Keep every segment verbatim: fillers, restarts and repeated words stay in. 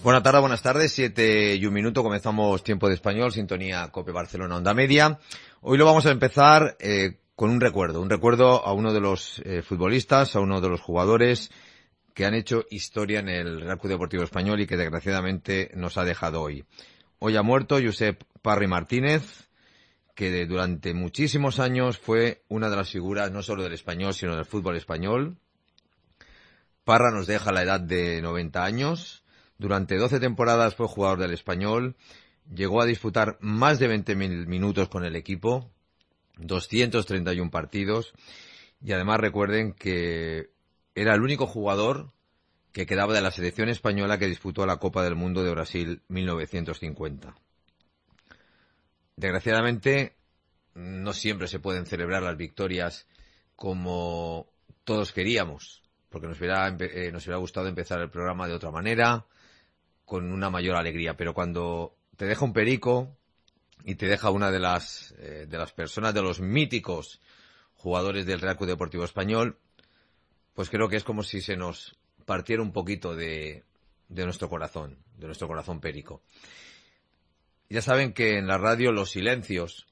Buenas tardes, buenas tardes, siete y un minuto, comenzamos Tiempo de Español, sintonía COPE Barcelona Onda Media. Hoy lo vamos a empezar eh, con un recuerdo, un recuerdo a uno de los eh, futbolistas, a uno de los jugadores que han hecho historia en el Real Club Deportivo Español y que desgraciadamente nos ha dejado hoy. Hoy ha muerto Josep Parra i Martínez, que de, durante muchísimos años fue una de las figuras no solo del español, sino del fútbol español. Parra nos deja a la edad de noventa años. Durante doce temporadas fue jugador del Español, llegó a disputar más de veinte mil minutos con el equipo, doscientos treinta y uno partidos, y además recuerden que era el único jugador que quedaba de la selección española que disputó la Copa del Mundo de Brasil mil novecientos cincuenta. Desgraciadamente, no siempre se pueden celebrar las victorias como todos queríamos, porque nos hubiera, eh, nos hubiera gustado empezar el programa de otra manera, con una mayor alegría, pero cuando te deja un perico y te deja una de las eh, de las personas, de los míticos jugadores del Real Club Deportivo Español, pues creo que es como si se nos partiera un poquito de, de nuestro corazón, de nuestro corazón perico. Ya saben que en la radio los silencios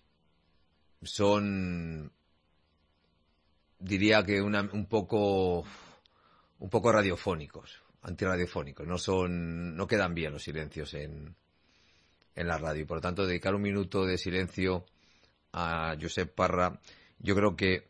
son, diría que una, un poco un poco radiofónicos. Antirradiofónicos, no son, no quedan bien los silencios en, en la radio, y por lo tanto dedicar un minuto de silencio a Josep Parra, yo creo que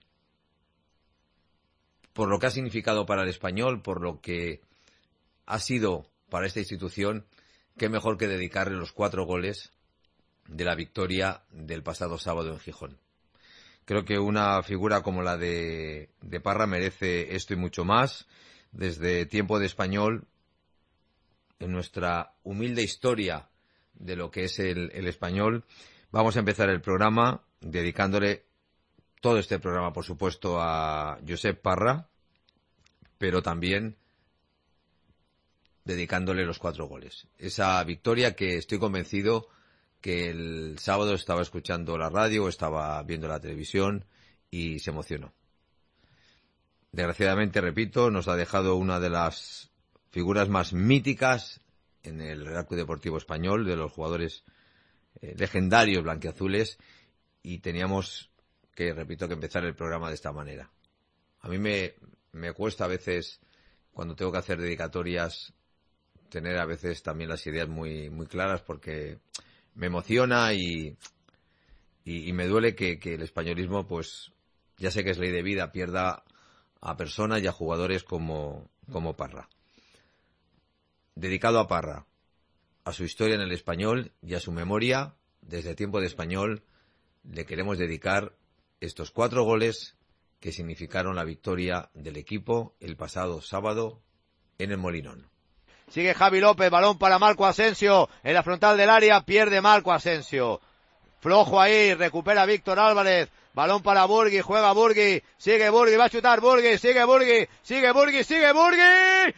por lo que ha significado para el Español, por lo que ha sido para esta institución, qué mejor que dedicarle los cuatro goles de la victoria del pasado sábado en Gijón. Creo que una figura como la de, de Parra merece esto y mucho más. Desde Tiempo de Español, en nuestra humilde historia de lo que es el, el español, vamos a empezar el programa dedicándole todo este programa, por supuesto, a Josep Parra, pero también dedicándole los cuatro goles. Esa victoria que estoy convencido que el sábado estaba escuchando la radio, estaba viendo la televisión y se emocionó. Desgraciadamente, repito, nos ha dejado una de las figuras más míticas en el Real Club Deportivo Español, de los jugadores eh, legendarios blanquiazules, y teníamos que, repito, que empezar el programa de esta manera. A mí me, me cuesta a veces, cuando tengo que hacer dedicatorias, tener a veces también las ideas muy, muy claras, porque me emociona y, y, y me duele que, que el españolismo, pues, ya sé que es ley de vida, pierda a personas y a jugadores como, como Parra. Dedicado a Parra, a su historia en el español y a su memoria, desde Tiempo de Español, le queremos dedicar estos cuatro goles que significaron la victoria del equipo el pasado sábado en el Molinón. Sigue Javi López, balón para Marco Asensio, en la frontal del área, pierde Marco Asensio. Flojo ahí, recupera Víctor Álvarez. Balón para Burgui, juega Burgui, sigue Burgui, va a chutar Burgui, sigue Burgui, sigue Burgui, sigue Burgui.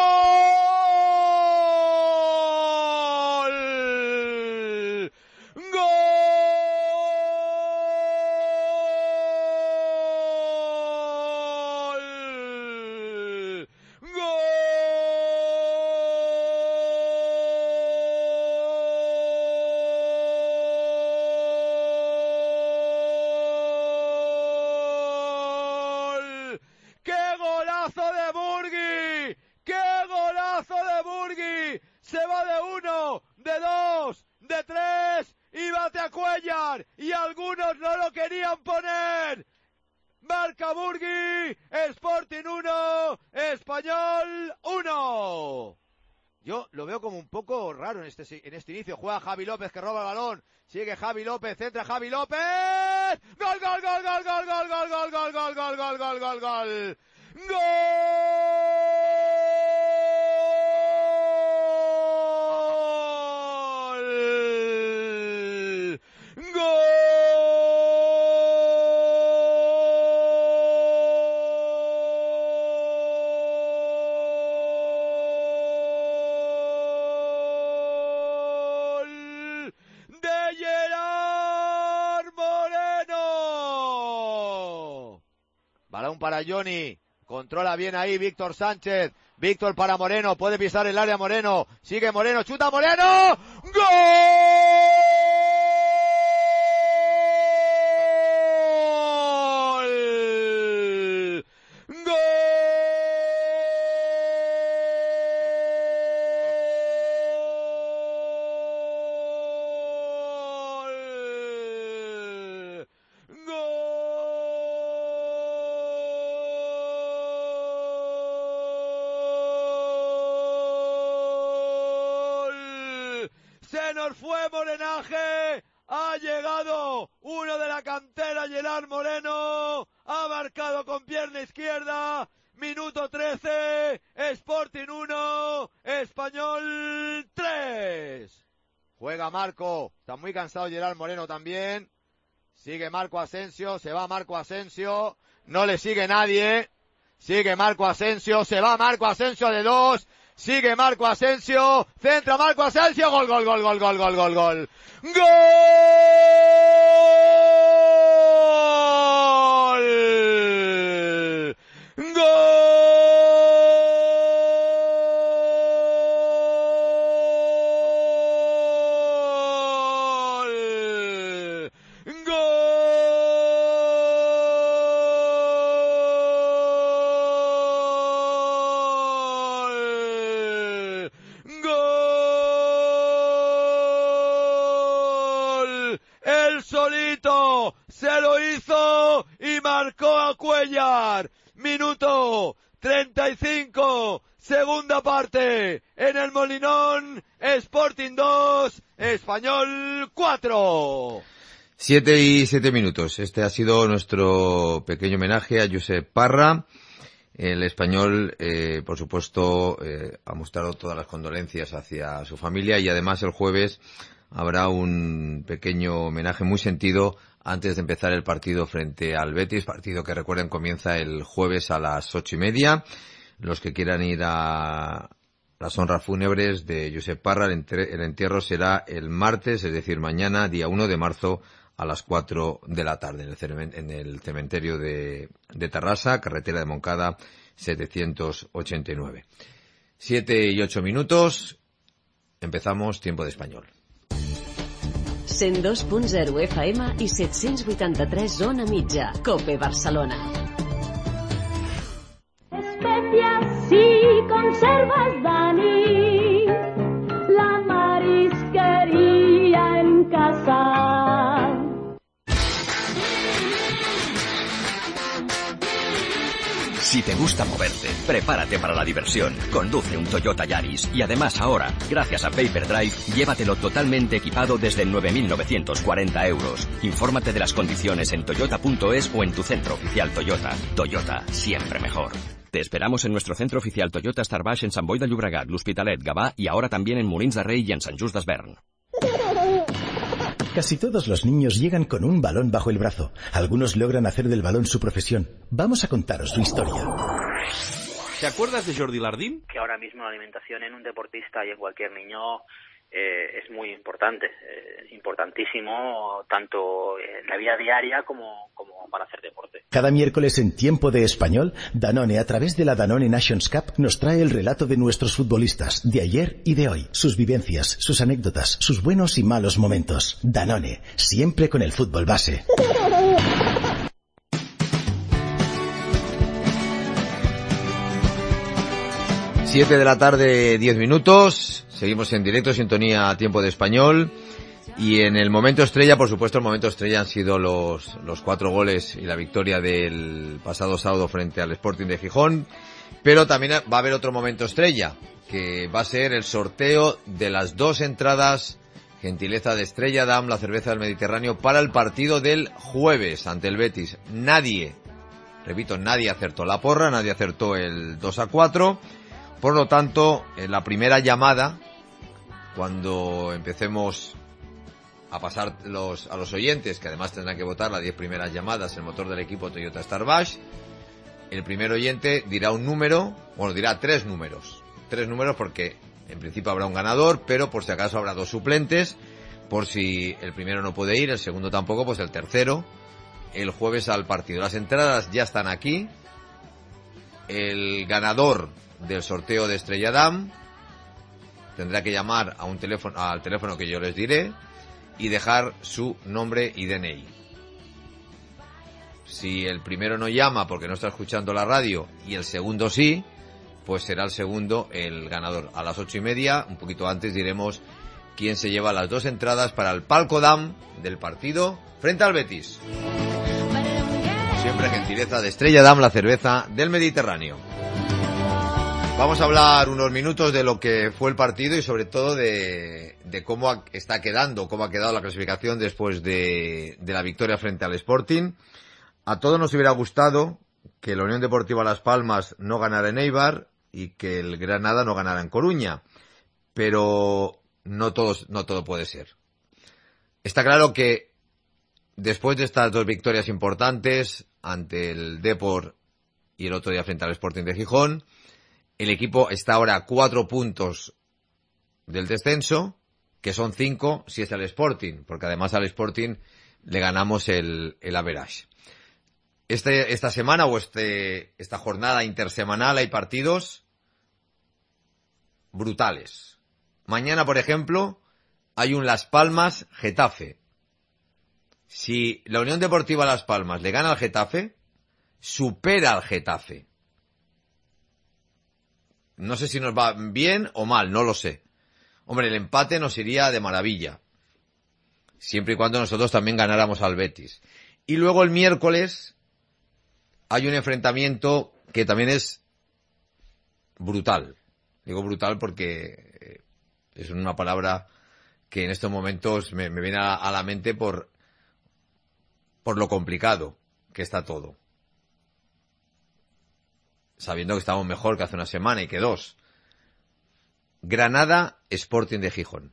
¡Gol! ¡Gol! ¡Gol! Se va de uno, de dos, de tres, y bate a Cuellar, y algunos no lo querían poner. Marca Burgui, Sporting uno, Español uno. Yo lo veo como un poco raro en este, en este inicio. Juega Javi López, que roba el balón. Sigue Javi López, entra Javi López. ¡Gol, gol, gol, gol, gol, gol, gol, gol, gol, gol, gol, gol, gol, gol, gol! ¡Gol! Balón para Johnny, controla bien ahí Víctor Sánchez, Víctor para Moreno, puede pisar el área Moreno, sigue Moreno, chuta Moreno, ¡gol! Se nos fue Morenaje, ha llegado uno de la cantera, Gerard Moreno, ha marcado con pierna izquierda, minuto trece, Sporting uno, Español tres. Juega Marco, está muy cansado Gerard Moreno también, sigue Marco Asensio, se va Marco Asensio, no le sigue nadie, sigue Marco Asensio, se va Marco Asensio de dos, sigue Marco Asensio, centra Marco Asensio, gol, gol, gol, gol, gol, gol, gol, gol. ¡Gol! ¡Gol! Solito se lo hizo y marcó a Cuéllar. Minuto treinta y cinco, segunda parte en el Molinón. Sporting dos, Español cuatro. Siete y siete minutos. Este ha sido nuestro pequeño homenaje a Josep Parra. El Español, eh, por supuesto, eh, ha mostrado todas las condolencias hacia su familia y además el jueves habrá un pequeño homenaje muy sentido antes de empezar el partido frente al Betis, partido que recuerden comienza el jueves a las ocho y media. Los que quieran ir a las honras fúnebres de Josep Parra, el entierro será el martes, es decir, mañana, día uno de marzo, a las cuatro de la tarde, en el cementerio de, de Tarrasa, carretera de Moncada, setecientos ochenta y nueve. Siete y ocho minutos, empezamos Tiempo de Español. cent dos punt zero F M i set-cents vuitanta-tres zona mitja. COPE Barcelona. Especias y conservas, Dani. La marisquería en casa. Si te gusta moverte, prepárate para la diversión. Conduce un Toyota Yaris y además ahora, gracias a Payperdrive, llévatelo totalmente equipado desde nueve mil novecientos cuarenta euros. Infórmate de las condiciones en toyota punto es o en tu centro oficial Toyota. Toyota, siempre mejor. Te esperamos en nuestro centro oficial Toyota Star Baix en Sant Boi de Llobregat, l'Hospitalet, Gavà y ahora también en Molins de Rei y en Sant Just Desvern. Casi todos los niños llegan con un balón bajo el brazo. Algunos logran hacer del balón su profesión. Vamos a contaros su historia. ¿Te acuerdas de Jordi Lardín? Que ahora mismo la alimentación en un deportista y en cualquier niño eh, es muy importante, eh, importantísimo tanto en la vida diaria como, como para hacer deporte. Cada miércoles en Tiempo de Español, Danone, a través de la Danone Nations Cup, nos trae el relato de nuestros futbolistas, de ayer y de hoy, sus vivencias, sus anécdotas, sus buenos y malos momentos. Danone, siempre con el fútbol base. Siete de la tarde, diez minutos. Seguimos en directo, sintonía Tiempo de Español. Y en el momento estrella, por supuesto, el momento estrella han sido los, los cuatro goles y la victoria del pasado sábado frente al Sporting de Gijón. Pero también va a haber otro momento estrella, que va a ser el sorteo de las dos entradas, gentileza de Estrella Damm, la cerveza del Mediterráneo, para el partido del jueves ante el Betis. Nadie, repito, nadie acertó la porra, nadie acertó el dos a cuatro. Por lo tanto, en la primera llamada, cuando empecemos a pasar los, a los oyentes, que además tendrán que votar las diez primeras llamadas, el motor del equipo Toyota Star Baix, el primer oyente dirá un número, bueno, dirá tres números. Tres números porque en principio habrá un ganador, pero por si acaso habrá dos suplentes, por si el primero no puede ir, el segundo tampoco, pues el tercero, el jueves al partido. Las entradas ya están aquí. El ganador del sorteo de Estrella Damm. Tendrá que llamar a un teléfono, al teléfono que yo les diré y dejar su nombre y D N I. Si el primero no llama porque no está escuchando la radio y el segundo sí, pues será el segundo el ganador. A las ocho y media, un poquito antes, diremos quién se lleva las dos entradas para el Palco Damm del partido frente al Betis. Siempre gentileza de Estrella Damm, la cerveza del Mediterráneo. Vamos a hablar unos minutos de lo que fue el partido y sobre todo de, de cómo está quedando, cómo ha quedado la clasificación después de, de la victoria frente al Sporting. A todos nos hubiera gustado que la Unión Deportiva Las Palmas no ganara en Eibar y que el Granada no ganara en Coruña, pero no todo, no todo puede ser. Está claro que después de estas dos victorias importantes ante el Depor y el otro día frente al Sporting de Gijón, el equipo está ahora a cuatro puntos del descenso, que son cinco si es el Sporting, porque además al Sporting le ganamos el, el average. Este, esta semana o este, esta jornada intersemanal hay partidos brutales. Mañana, por ejemplo, hay un Las Palmas Getafe. Si la Unión Deportiva Las Palmas le gana al Getafe, supera al Getafe. No sé si nos va bien o mal, no lo sé. Hombre, el empate nos iría de maravilla. Siempre y cuando nosotros también ganáramos al Betis. Y luego el miércoles hay un enfrentamiento que también es brutal. Digo brutal porque es una palabra que en estos momentos me, me viene a, a la mente por, por lo complicado que está todo. Sabiendo que estamos mejor que hace una semana y que dos. Granada, Sporting de Gijón.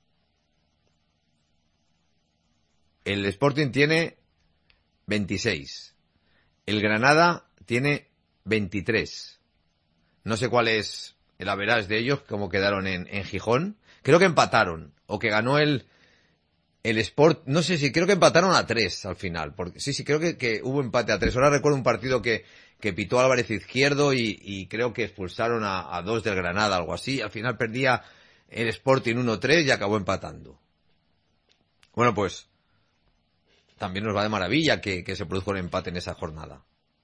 El Sporting tiene veintiséis. El Granada tiene veintitrés. No sé cuál es el average de ellos, cómo quedaron en, en Gijón. Creo que empataron, o que ganó el, el Sport, no sé si, creo que empataron a tres al final. Porque, sí, sí, creo que, que hubo empate a tres. Ahora recuerdo un partido que, que pitó Álvarez Izquierdo y, y creo que expulsaron a, a dos del Granada, algo así. Al final perdía el Sporting uno tres y acabó empatando. Bueno, pues también nos va de maravilla que, que se produzca un empate en esa jornada.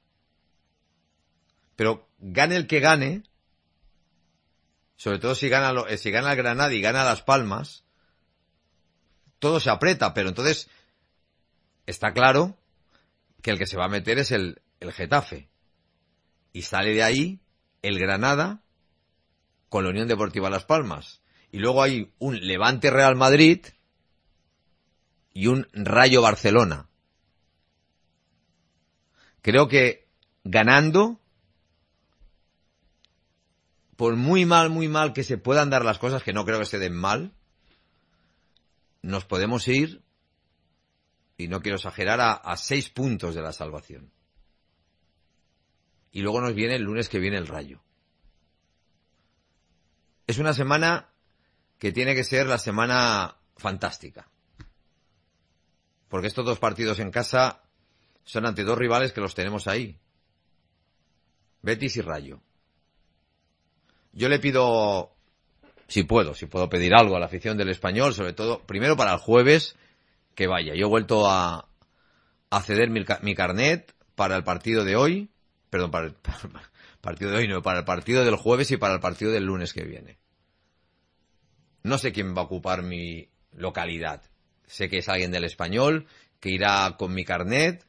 Pero gane el que gane, sobre todo si gana, lo, si gana el Granada y gana Las Palmas, todo se aprieta, pero entonces está claro que el que se va a meter es el, el Getafe. Y sale de ahí el Granada con la Unión Deportiva Las Palmas. Y luego hay un Levante Real Madrid y un Rayo Barcelona. Creo que ganando, por muy mal, muy mal que se puedan dar las cosas, que no creo que se den mal, nos podemos ir, y no quiero exagerar, a, a seis puntos de la salvación. Y luego nos viene el lunes que viene el Rayo. Es una semana que tiene que ser la semana fantástica. Porque estos dos partidos en casa son ante dos rivales que los tenemos ahí. Betis y Rayo. Yo le pido, si puedo, si puedo pedir algo a la afición del Español, sobre todo, primero para el jueves, que vaya. Yo he vuelto a, a ceder mi, mi carnet para el partido de hoy, perdón, para el, para el partido de hoy, no, para el partido del jueves y para el partido del lunes que viene. No sé quién va a ocupar mi localidad. Sé que es alguien del Español, que irá con mi carnet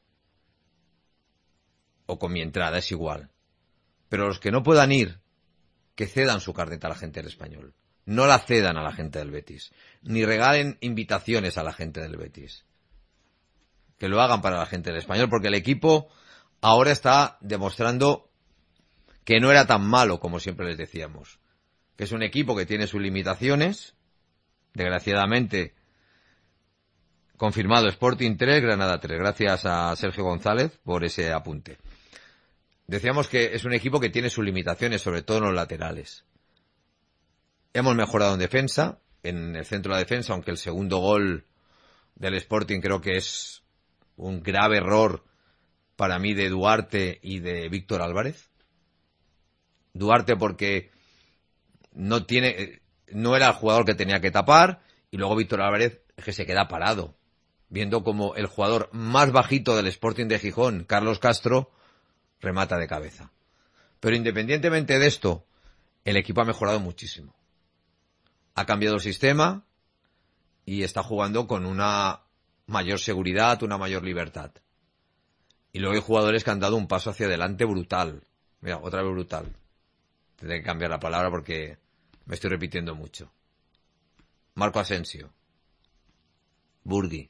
o con mi entrada, es igual. Pero los que no puedan ir, que cedan su carnet a la gente del Español. No la cedan a la gente del Betis. Ni regalen invitaciones a la gente del Betis. Que lo hagan para la gente del Español, porque el equipo ahora está demostrando que no era tan malo como siempre les decíamos. Que es un equipo que tiene sus limitaciones. Desgraciadamente, confirmado Sporting tres, Granada tres. Gracias a Sergio González por ese apunte. Decíamos que es un equipo que tiene sus limitaciones, sobre todo en los laterales. Hemos mejorado en defensa, en el centro de la defensa, aunque el segundo gol del Sporting creo que es un grave error para mí de Duarte y de Víctor Álvarez. Duarte porque no tiene, no era el jugador que tenía que tapar, y luego Víctor Álvarez es que se queda parado, viendo como el jugador más bajito del Sporting de Gijón, Carlos Castro, remata de cabeza. Pero independientemente de esto, el equipo ha mejorado muchísimo. Ha cambiado el sistema y está jugando con una mayor seguridad, una mayor libertad. Y luego hay jugadores que han dado un paso hacia adelante brutal. Mira, otra vez brutal. Tendré que cambiar la palabra porque me estoy repitiendo mucho. Marco Asensio. Burgui.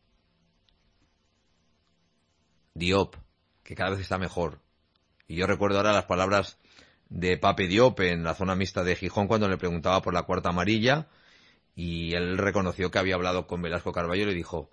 Diop, que cada vez está mejor. Y yo recuerdo ahora las palabras de Pape Diop en la zona mixta de Gijón cuando le preguntaba por la cuarta amarilla, y él reconoció que había hablado con Velasco Carballo y le dijo: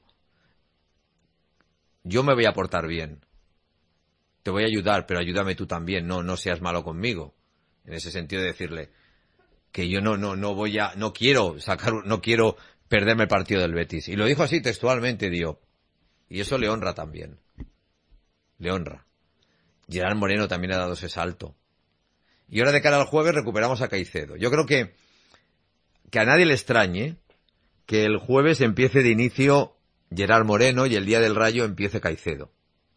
yo me voy a portar bien, te voy a ayudar, pero ayúdame tú también, no, no seas malo conmigo. En ese sentido de decirle que yo no, no, no voy a, no quiero sacar, no quiero perderme el partido del Betis. Y lo dijo así textualmente Diop. Y eso le honra también. Le honra. Gerard Moreno también ha dado ese salto. Y ahora de cara al jueves recuperamos a Caicedo. Yo creo que, que a nadie le extrañe que el jueves empiece de inicio Gerard Moreno y el día del Rayo empiece Caicedo.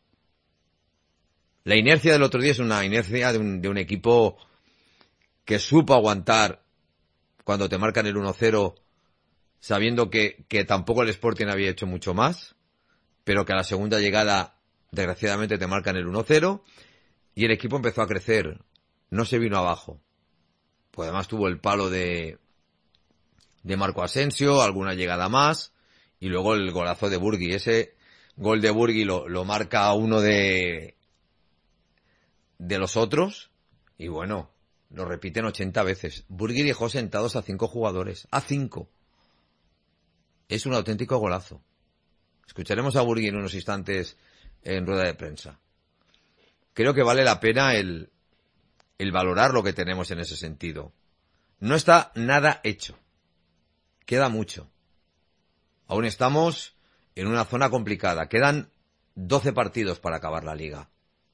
La inercia del otro día es una inercia de un, de un equipo que supo aguantar cuando te marcan el uno cero, sabiendo que, que tampoco el Sporting había hecho mucho más, pero que a la segunda llegada, desgraciadamente, te marcan el uno cero, y el equipo empezó a crecer, no se vino abajo. Pues además tuvo el palo de, de Marco Asensio, alguna llegada más, y luego el golazo de Burgui. Ese gol de Burgui lo, lo marca uno de, de los otros, y bueno, lo repiten ochenta veces. Burgui dejó sentados a cinco jugadores, a cinco. Es un auténtico golazo. Escucharemos a Burgui en unos instantes en rueda de prensa. Creo que vale la pena el, el valorar lo que tenemos en ese sentido. No está nada hecho. Queda mucho. Aún estamos en una zona complicada. Quedan doce partidos para acabar la liga.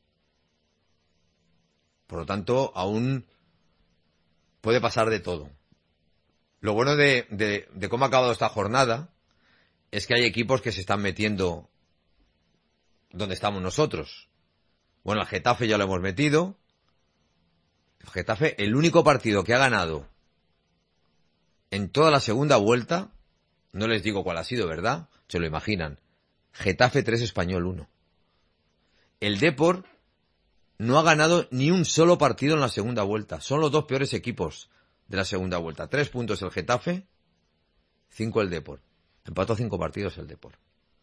Por lo tanto, aún puede pasar de todo. Lo bueno de, de, de cómo ha acabado esta jornada es que hay equipos que se están metiendo donde estamos nosotros. Bueno, el Getafe ya lo hemos metido. El Getafe, el único partido que ha ganado en toda la segunda vuelta, no les digo cuál ha sido, ¿verdad? Se lo imaginan. Getafe tres, Español uno. El Depor no ha ganado ni un solo partido en la segunda vuelta. Son los dos peores equipos de la segunda vuelta. Tres puntos el Getafe, cinco el Depor. Empató cinco partidos el Depor.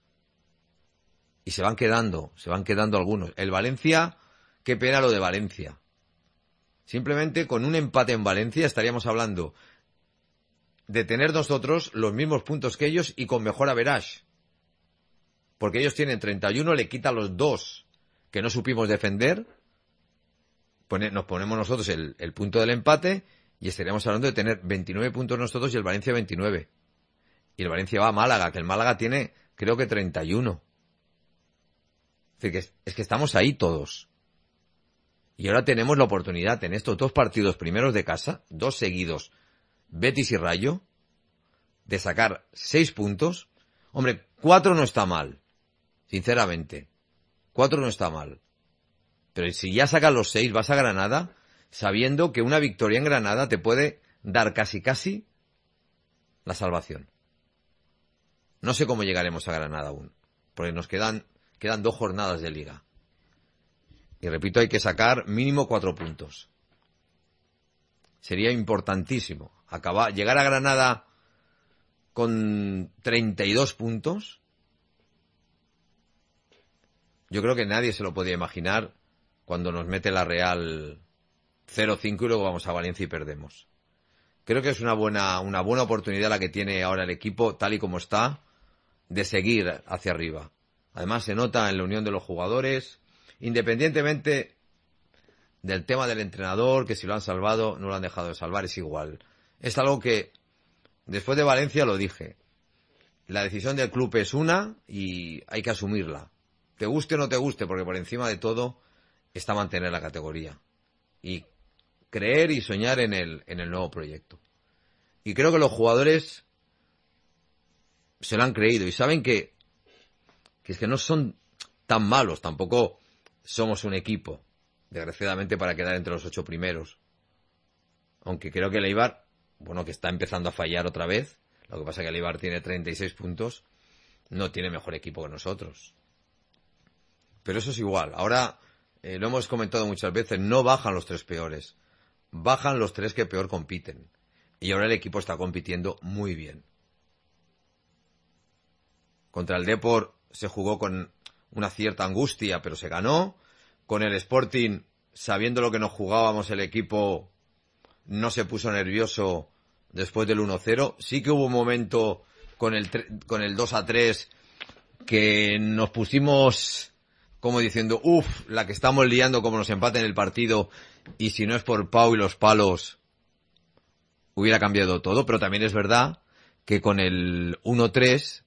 Y se van quedando, se van quedando algunos. El Valencia, qué pena lo de Valencia. Simplemente con un empate en Valencia estaríamos hablando de tener nosotros los mismos puntos que ellos y con mejor average. Porque ellos tienen treinta y uno, le quitan los dos que no supimos defender. Pone, nos ponemos nosotros el, el punto del empate y estaríamos hablando de tener veintinueve puntos nosotros y el Valencia veintinueve. Y el Valencia va a Málaga, que el Málaga tiene, creo que treinta y uno. Es decir, que es, es que estamos ahí todos. Y ahora tenemos la oportunidad en estos dos partidos primeros de casa, dos seguidos, Betis y Rayo, de sacar seis puntos. Hombre, cuatro no está mal, sinceramente. Cuatro no está mal. Pero si ya sacas los seis, vas a Granada, sabiendo que una victoria en Granada te puede dar casi casi la salvación. No sé cómo llegaremos a Granada aún, porque nos quedan, quedan dos jornadas de liga. Y repito, hay que sacar mínimo cuatro puntos. Sería importantísimo acabar, llegar a Granada con treinta y dos puntos. Yo creo que nadie se lo podía imaginar cuando nos mete la Real cero cinco y luego vamos a Valencia y perdemos. Creo que es una buena, una buena oportunidad la que tiene ahora el equipo, tal y como está, de seguir hacia arriba. Además se nota en la unión de los jugadores, independientemente del tema del entrenador, que si lo han salvado, no lo han dejado de salvar, es igual. Es algo que, después de Valencia lo dije, la decisión del club es una y hay que asumirla. Te guste o no te guste, porque por encima de todo está mantener la categoría. Y creer y soñar en el, en el nuevo proyecto. Y creo que los jugadores se lo han creído y saben que, que es que no son tan malos, tampoco somos un equipo, desgraciadamente, para quedar entre los ocho primeros. Aunque creo que el Eibar, bueno, que está empezando a fallar otra vez, lo que pasa es que el Eibar tiene treinta y seis puntos, no tiene mejor equipo que nosotros. Pero eso es igual. Ahora, eh, lo hemos comentado muchas veces, no bajan los tres peores, bajan los tres que peor compiten. Y ahora el equipo está compitiendo muy bien. Contra el Depor se jugó con una cierta angustia, pero se ganó. Con el Sporting, sabiendo lo que nos jugábamos, el equipo no se puso nervioso después del uno cero. Sí que hubo un momento con el, con el dos a tres que nos pusimos como diciendo, uff, la que estamos liando como nos empaten el partido, y si no es por Pau y los palos hubiera cambiado todo. Pero también es verdad que con el uno tres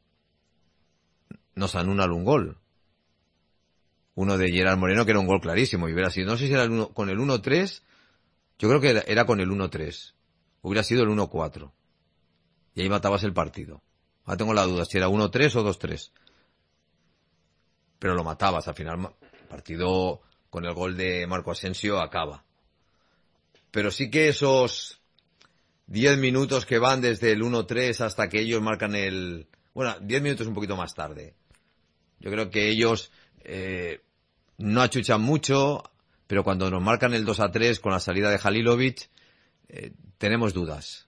nos anulan un gol. Uno de Gerard Moreno, que era un gol clarísimo, y hubiera sido, no sé si era el uno, con el uno tres, yo creo que era, era con el uno tres, hubiera sido el uno cuatro, y ahí matabas el partido. Ahora tengo la duda si era uno tres o dos tres, pero lo matabas. Al final el partido con el gol de Marco Asensio acaba. Pero sí que esos diez minutos que van desde el uno tres hasta que ellos marcan el, bueno, diez minutos un poquito más tarde, yo creo que ellos eh, no achuchan mucho, pero cuando nos marcan el dos a tres con la salida de Halilovic, eh, tenemos dudas.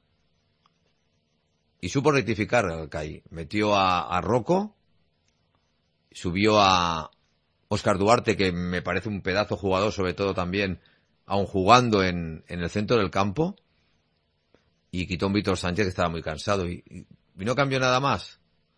Y supo rectificar Alcai. Metió a, a Rocco, subió a Óscar Duarte, que me parece un pedazo jugador, sobre todo también aun jugando en, en el centro del campo, y quitó a un Víctor Sánchez que estaba muy cansado, y, y, y no cambió nada más.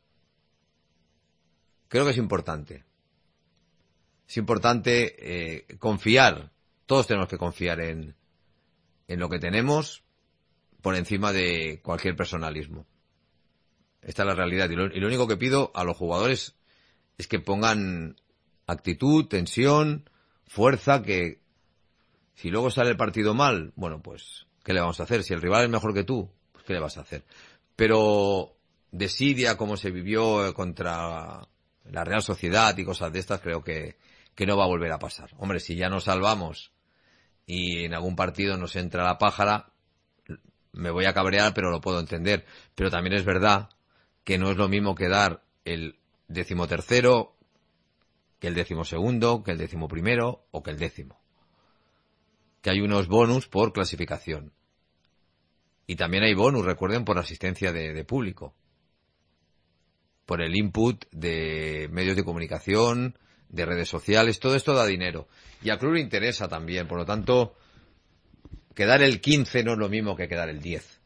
Creo que es importante. Es importante eh, confiar. Todos tenemos que confiar en, en lo que tenemos por encima de cualquier personalismo. Esta es la realidad. Y lo, y lo único que pido a los jugadores es que pongan actitud, tensión, fuerza, que si luego sale el partido mal, bueno, pues, ¿qué le vamos a hacer? Si el rival es mejor que tú, pues, ¿qué le vas a hacer? Pero desidia, como se vivió contra la Real Sociedad y cosas de estas, creo que, que no va a volver a pasar. Hombre, si ya nos salvamos y en algún partido nos entra la pájara, me voy a cabrear, pero lo puedo entender. Pero también es verdad que no es lo mismo quedar el decimotercero que el decimosegundo, que el decimoprimero o que el décimo. Que hay unos bonus por clasificación. Y también hay bonus, recuerden, por asistencia de, de público. Por el input de medios de comunicación, de redes sociales, todo esto da dinero. Y al club le interesa también, por lo tanto, quedar el quince no es lo mismo que quedar el diez.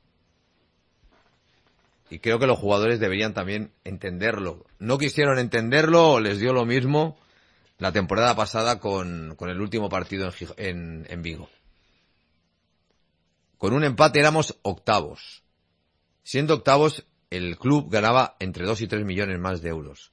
Y creo que los jugadores deberían también entenderlo. No quisieron entenderlo, o les dio lo mismo la temporada pasada con, con el último partido en, en, en Vigo. Con un empate éramos octavos. Siendo octavos, el club ganaba entre dos y tres millones más de euros.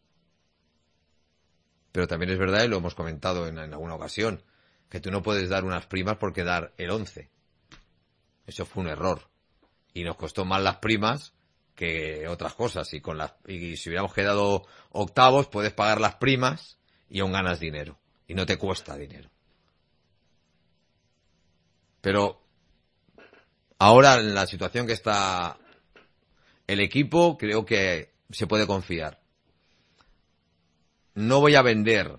Pero también es verdad, y lo hemos comentado en, en alguna ocasión, que tú no puedes dar unas primas por quedar el once. Eso fue un error. Y nos costó más las primas que otras cosas. Y con las, y si hubiéramos quedado octavos, puedes pagar las primas y aún ganas dinero. Y no te cuesta dinero. Pero ahora, en la situación que está el equipo, creo que se puede confiar. No voy a vender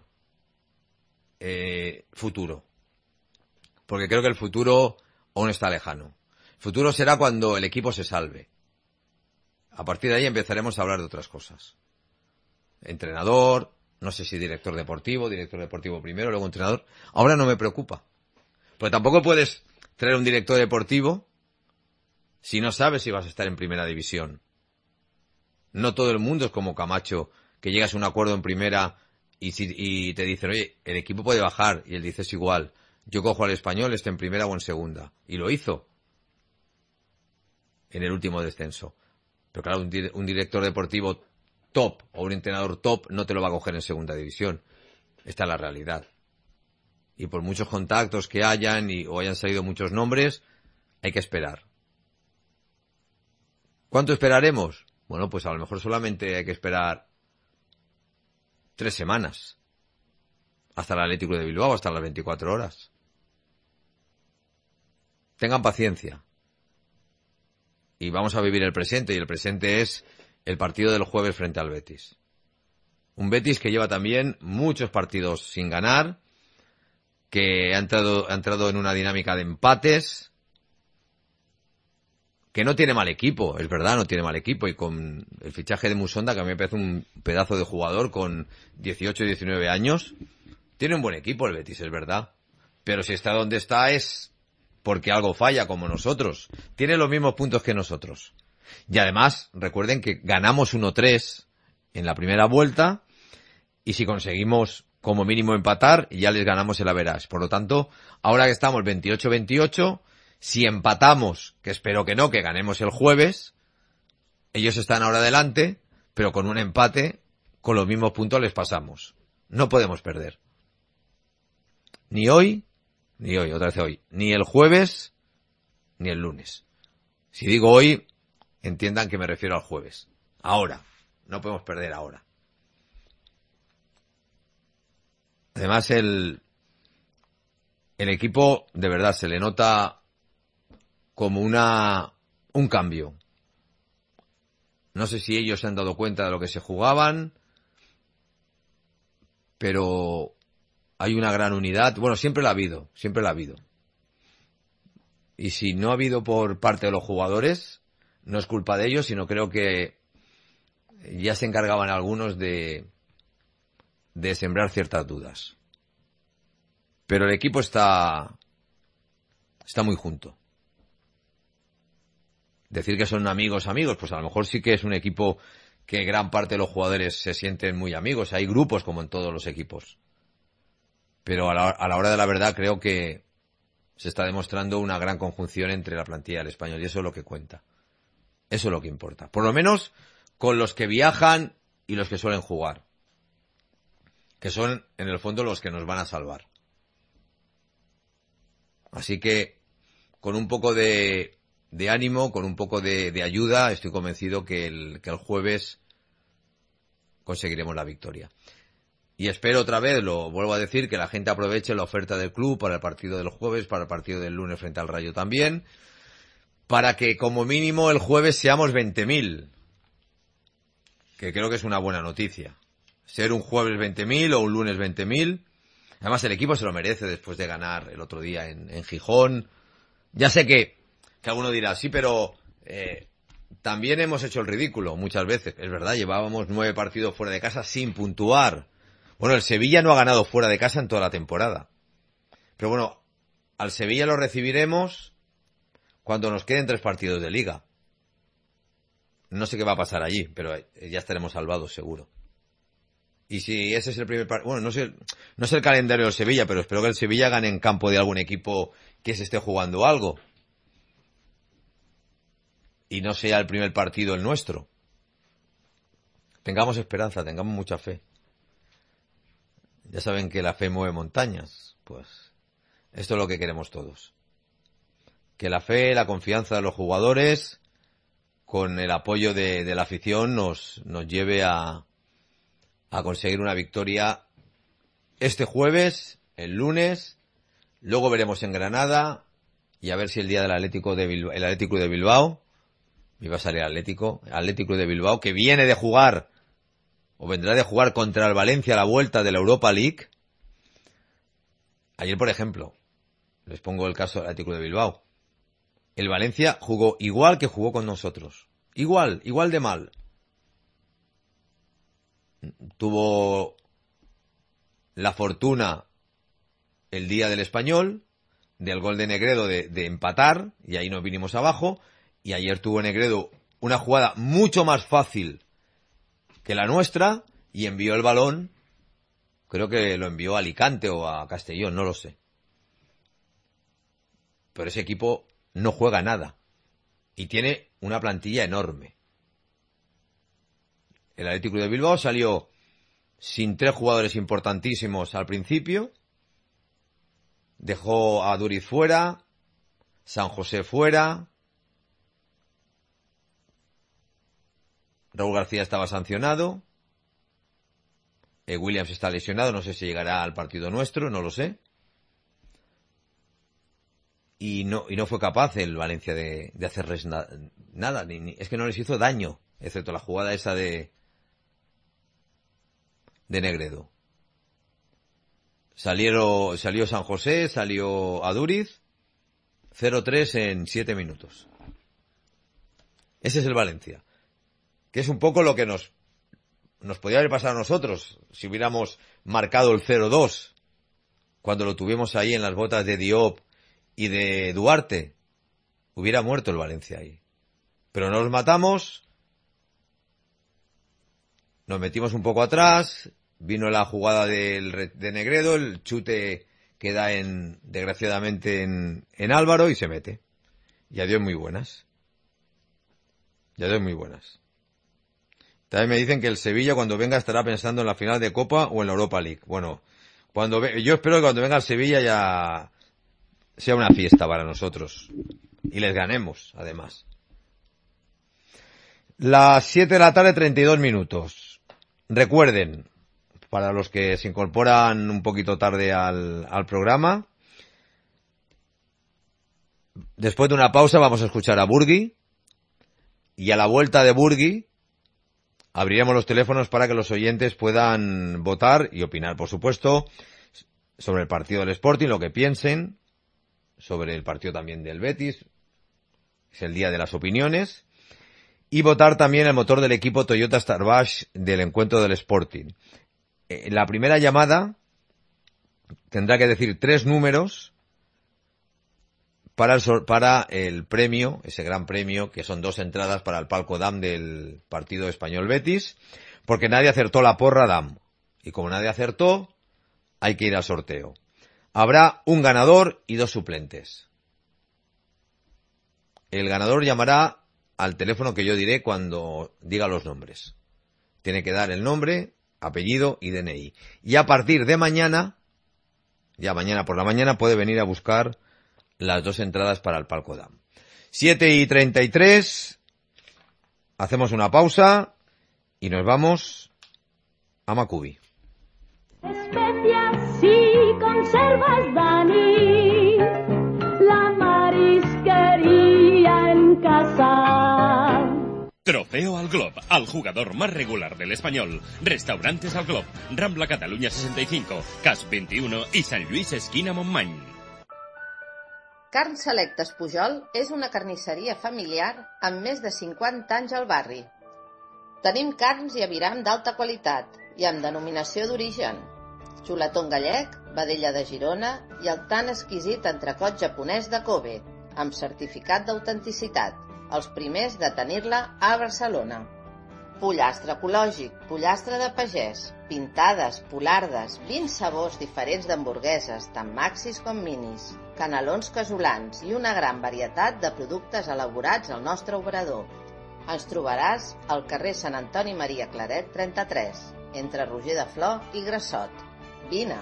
eh, futuro, porque creo que el futuro aún está lejano. El futuro será cuando el equipo se salve. A partir de ahí empezaremos a hablar de otras cosas. Entrenador, no sé si director deportivo, director deportivo primero, luego entrenador. Ahora no me preocupa. Porque tampoco puedes traer un director deportivo si no sabes si vas a estar en primera división. No todo el mundo es como Camacho, que llegas a un acuerdo en primera y, si, y te dicen, oye, el equipo puede bajar, y él dice, es igual, yo cojo al Español, esté en primera o en segunda. Y lo hizo en el último descenso. Pero claro, un, di- un director deportivo top o un entrenador top no te lo va a coger en segunda división. Esta es la realidad. y por muchos contactos que hayan y, o hayan salido muchos nombres, hay que esperar. ¿Cuánto esperaremos? Bueno, pues a lo mejor solamente hay que esperar tres semanas. Hasta el Atlético de Bilbao, hasta las veinticuatro horas. Tengan paciencia. Y vamos a vivir el presente, y el presente es el partido del jueves frente al Betis. Un Betis que lleva también muchos partidos sin ganar, que ha entrado, ha entrado en una dinámica de empates, que no tiene mal equipo, es verdad, no tiene mal equipo, y con el fichaje de Musonda, que a mí me parece un pedazo de jugador con dieciocho, diecinueve años, tiene un buen equipo el Betis, es verdad. Pero si está donde está es porque algo falla, como nosotros. Tiene los mismos puntos que nosotros. Y además, recuerden que ganamos uno tres en la primera vuelta, y si conseguimos como mínimo empatar, ya les ganamos el average. Por lo tanto, ahora que estamos veintiocho veintiocho, si empatamos, que espero que no, que ganemos el jueves, ellos están ahora adelante, pero con un empate, con los mismos puntos les pasamos. No podemos perder. Ni hoy, ni hoy, otra vez hoy, ni el jueves, ni el lunes. Si digo hoy, entiendan que me refiero al jueves. Ahora. No podemos perder ahora. Además, el, el equipo, de verdad, se le nota como una, un cambio. No sé si ellos se han dado cuenta de lo que se jugaban, pero hay una gran unidad. Bueno, siempre la ha habido, siempre la ha habido. Y si no ha habido por parte de los jugadores, no es culpa de ellos, sino creo que ya se encargaban algunos de, de sembrar ciertas dudas. Pero el equipo está, está muy junto. Decir que son amigos, amigos, pues a lo mejor sí que es un equipo que gran parte de los jugadores se sienten muy amigos. Hay grupos como en todos los equipos. Pero a la, a la hora de la verdad creo que se está demostrando una gran conjunción entre la plantilla del Español, y eso es lo que cuenta. Eso es lo que importa. Por lo menos con los que viajan y los que suelen jugar. Que son, en el fondo, los que nos van a salvar. Así que, con un poco de, de ánimo, con un poco de, de ayuda, estoy convencido que el, que el jueves conseguiremos la victoria. Y espero otra vez, lo vuelvo a decir, que la gente aproveche la oferta del club para el partido del jueves, para el partido del lunes frente al Rayo también, para que como mínimo el jueves seamos veinte mil. Que creo que es una buena noticia. Ser un jueves veinte mil o un lunes veinte mil. Además el equipo se lo merece después de ganar el otro día en, en Gijón. Ya sé que, que alguno dirá, sí, pero eh, también hemos hecho el ridículo muchas veces. Es verdad, llevábamos nueve partidos fuera de casa sin puntuar. Bueno, el Sevilla no ha ganado fuera de casa en toda la temporada. Pero bueno, al Sevilla lo recibiremos cuando nos queden tres partidos de liga. No sé qué va a pasar allí, pero ya estaremos salvados seguro. Y si ese es el primer partido, bueno, no sé, no sé el calendario del Sevilla, pero espero que el Sevilla gane en campo de algún equipo que se esté jugando algo. Y no sea el primer partido el nuestro. Tengamos esperanza, tengamos mucha fe. Ya saben que la fe mueve montañas. Pues esto es lo que queremos todos. Que la fe, la confianza de los jugadores, con el apoyo de, de la afición, nos, nos lleve a, a conseguir una victoria este jueves, el lunes, luego veremos en Granada, y a ver si el día del Atlético de Bilbao, el Atlético de Bilbao, iba a salir Atlético, Atlético de Bilbao, que viene de jugar, o vendrá de jugar contra el Valencia a la vuelta de la Europa League. Ayer, por ejemplo, les pongo el caso del Atlético de Bilbao. El Valencia jugó igual que jugó con nosotros. Igual, igual de mal. Tuvo la fortuna el día del Español, del gol de Negredo de, de empatar, y ahí nos vinimos abajo, y ayer tuvo Negredo una jugada mucho más fácil que la nuestra, y envió el balón, creo que lo envió a Alicante o a Castellón, no lo sé. Pero ese equipo no juega nada, y tiene una plantilla enorme. El Atlético de Bilbao salió sin tres jugadores importantísimos al principio, dejó a Duriz fuera, San José fuera, Raúl García estaba sancionado, eh, Williams está lesionado, no sé si llegará al partido nuestro, no lo sé. Y no, y no fue capaz el Valencia de, de hacerles na, nada, ni, ni, es que no les hizo daño, excepto la jugada esa de, de Negredo. Salieron, salió San José, salió Aduriz, cero tres en siete minutos. Ese es el Valencia. Que es un poco lo que nos, nos podía haber pasado a nosotros, si hubiéramos marcado el cero dos, cuando lo tuvimos ahí en las botas de Diop y de Duarte. Hubiera muerto el Valencia ahí. Pero no los matamos, nos metimos un poco atrás, vino la jugada del, de Negredo, el chute queda en, desgraciadamente en, en Álvaro y se mete. Y adiós muy buenas. Y adiós muy buenas. También me dicen que el Sevilla cuando venga estará pensando en la final de Copa o en la Europa League. Bueno, cuando ve, yo espero que cuando venga el Sevilla ya sea una fiesta para nosotros. Y les ganemos, además. Las siete de la tarde, treinta y dos minutos. Recuerden, para los que se incorporan un poquito tarde al, al programa, después de una pausa vamos a escuchar a Burgui, y a la vuelta de Burgui abriremos los teléfonos para que los oyentes puedan votar y opinar, por supuesto, sobre el partido del Sporting, lo que piensen, sobre el partido también del Betis, es el día de las opiniones, y votar también el motor del equipo Toyota Starbash del encuentro del Sporting. En la primera llamada tendrá que decir tres números para el, para el premio, ese gran premio, que son dos entradas para el palco D A M del partido Español Betis, porque nadie acertó la porra D A M. Y como nadie acertó, hay que ir al sorteo. Habrá un ganador y dos suplentes. El ganador llamará al teléfono que yo diré cuando diga los nombres. Tiene que dar el nombre, apellido y D N I. Y a partir de mañana, ya mañana por la mañana, puede venir a buscar las dos entradas para el palco D A M. siete y treinta y tres, hacemos una pausa y nos vamos a Macubi. Especias y conservas, Dani, la marisquería en casa. Trofeo al Glob, al jugador más regular del Español. Restaurantes al Glob, Rambla Cataluña sesenta y cinco, Cas veintiuno y San Luis esquina Montmany. Carn Selectes Pujol és una carnisseria familiar amb més de cinquanta anys al barri. Tenim carns i aviram d'alta qualitat i amb denominació d'origen. Xuletón gallec, vedella de Girona i el tan exquisit entrecot japonès de Kobe, amb certificat d'autenticitat, els primers de tenir-la a Barcelona. Pollastre ecològic, pollastre de pagès, pintades, polardes, vint sabors diferents d'hamburgueses, tant maxis com minis, canelons casolans i una gran varietat de productes elaborats al nostre obrador. Ens trobaràs al carrer Sant Antoni Maria Claret trenta-tres, entre Roger de Flor i Grassot. Vine!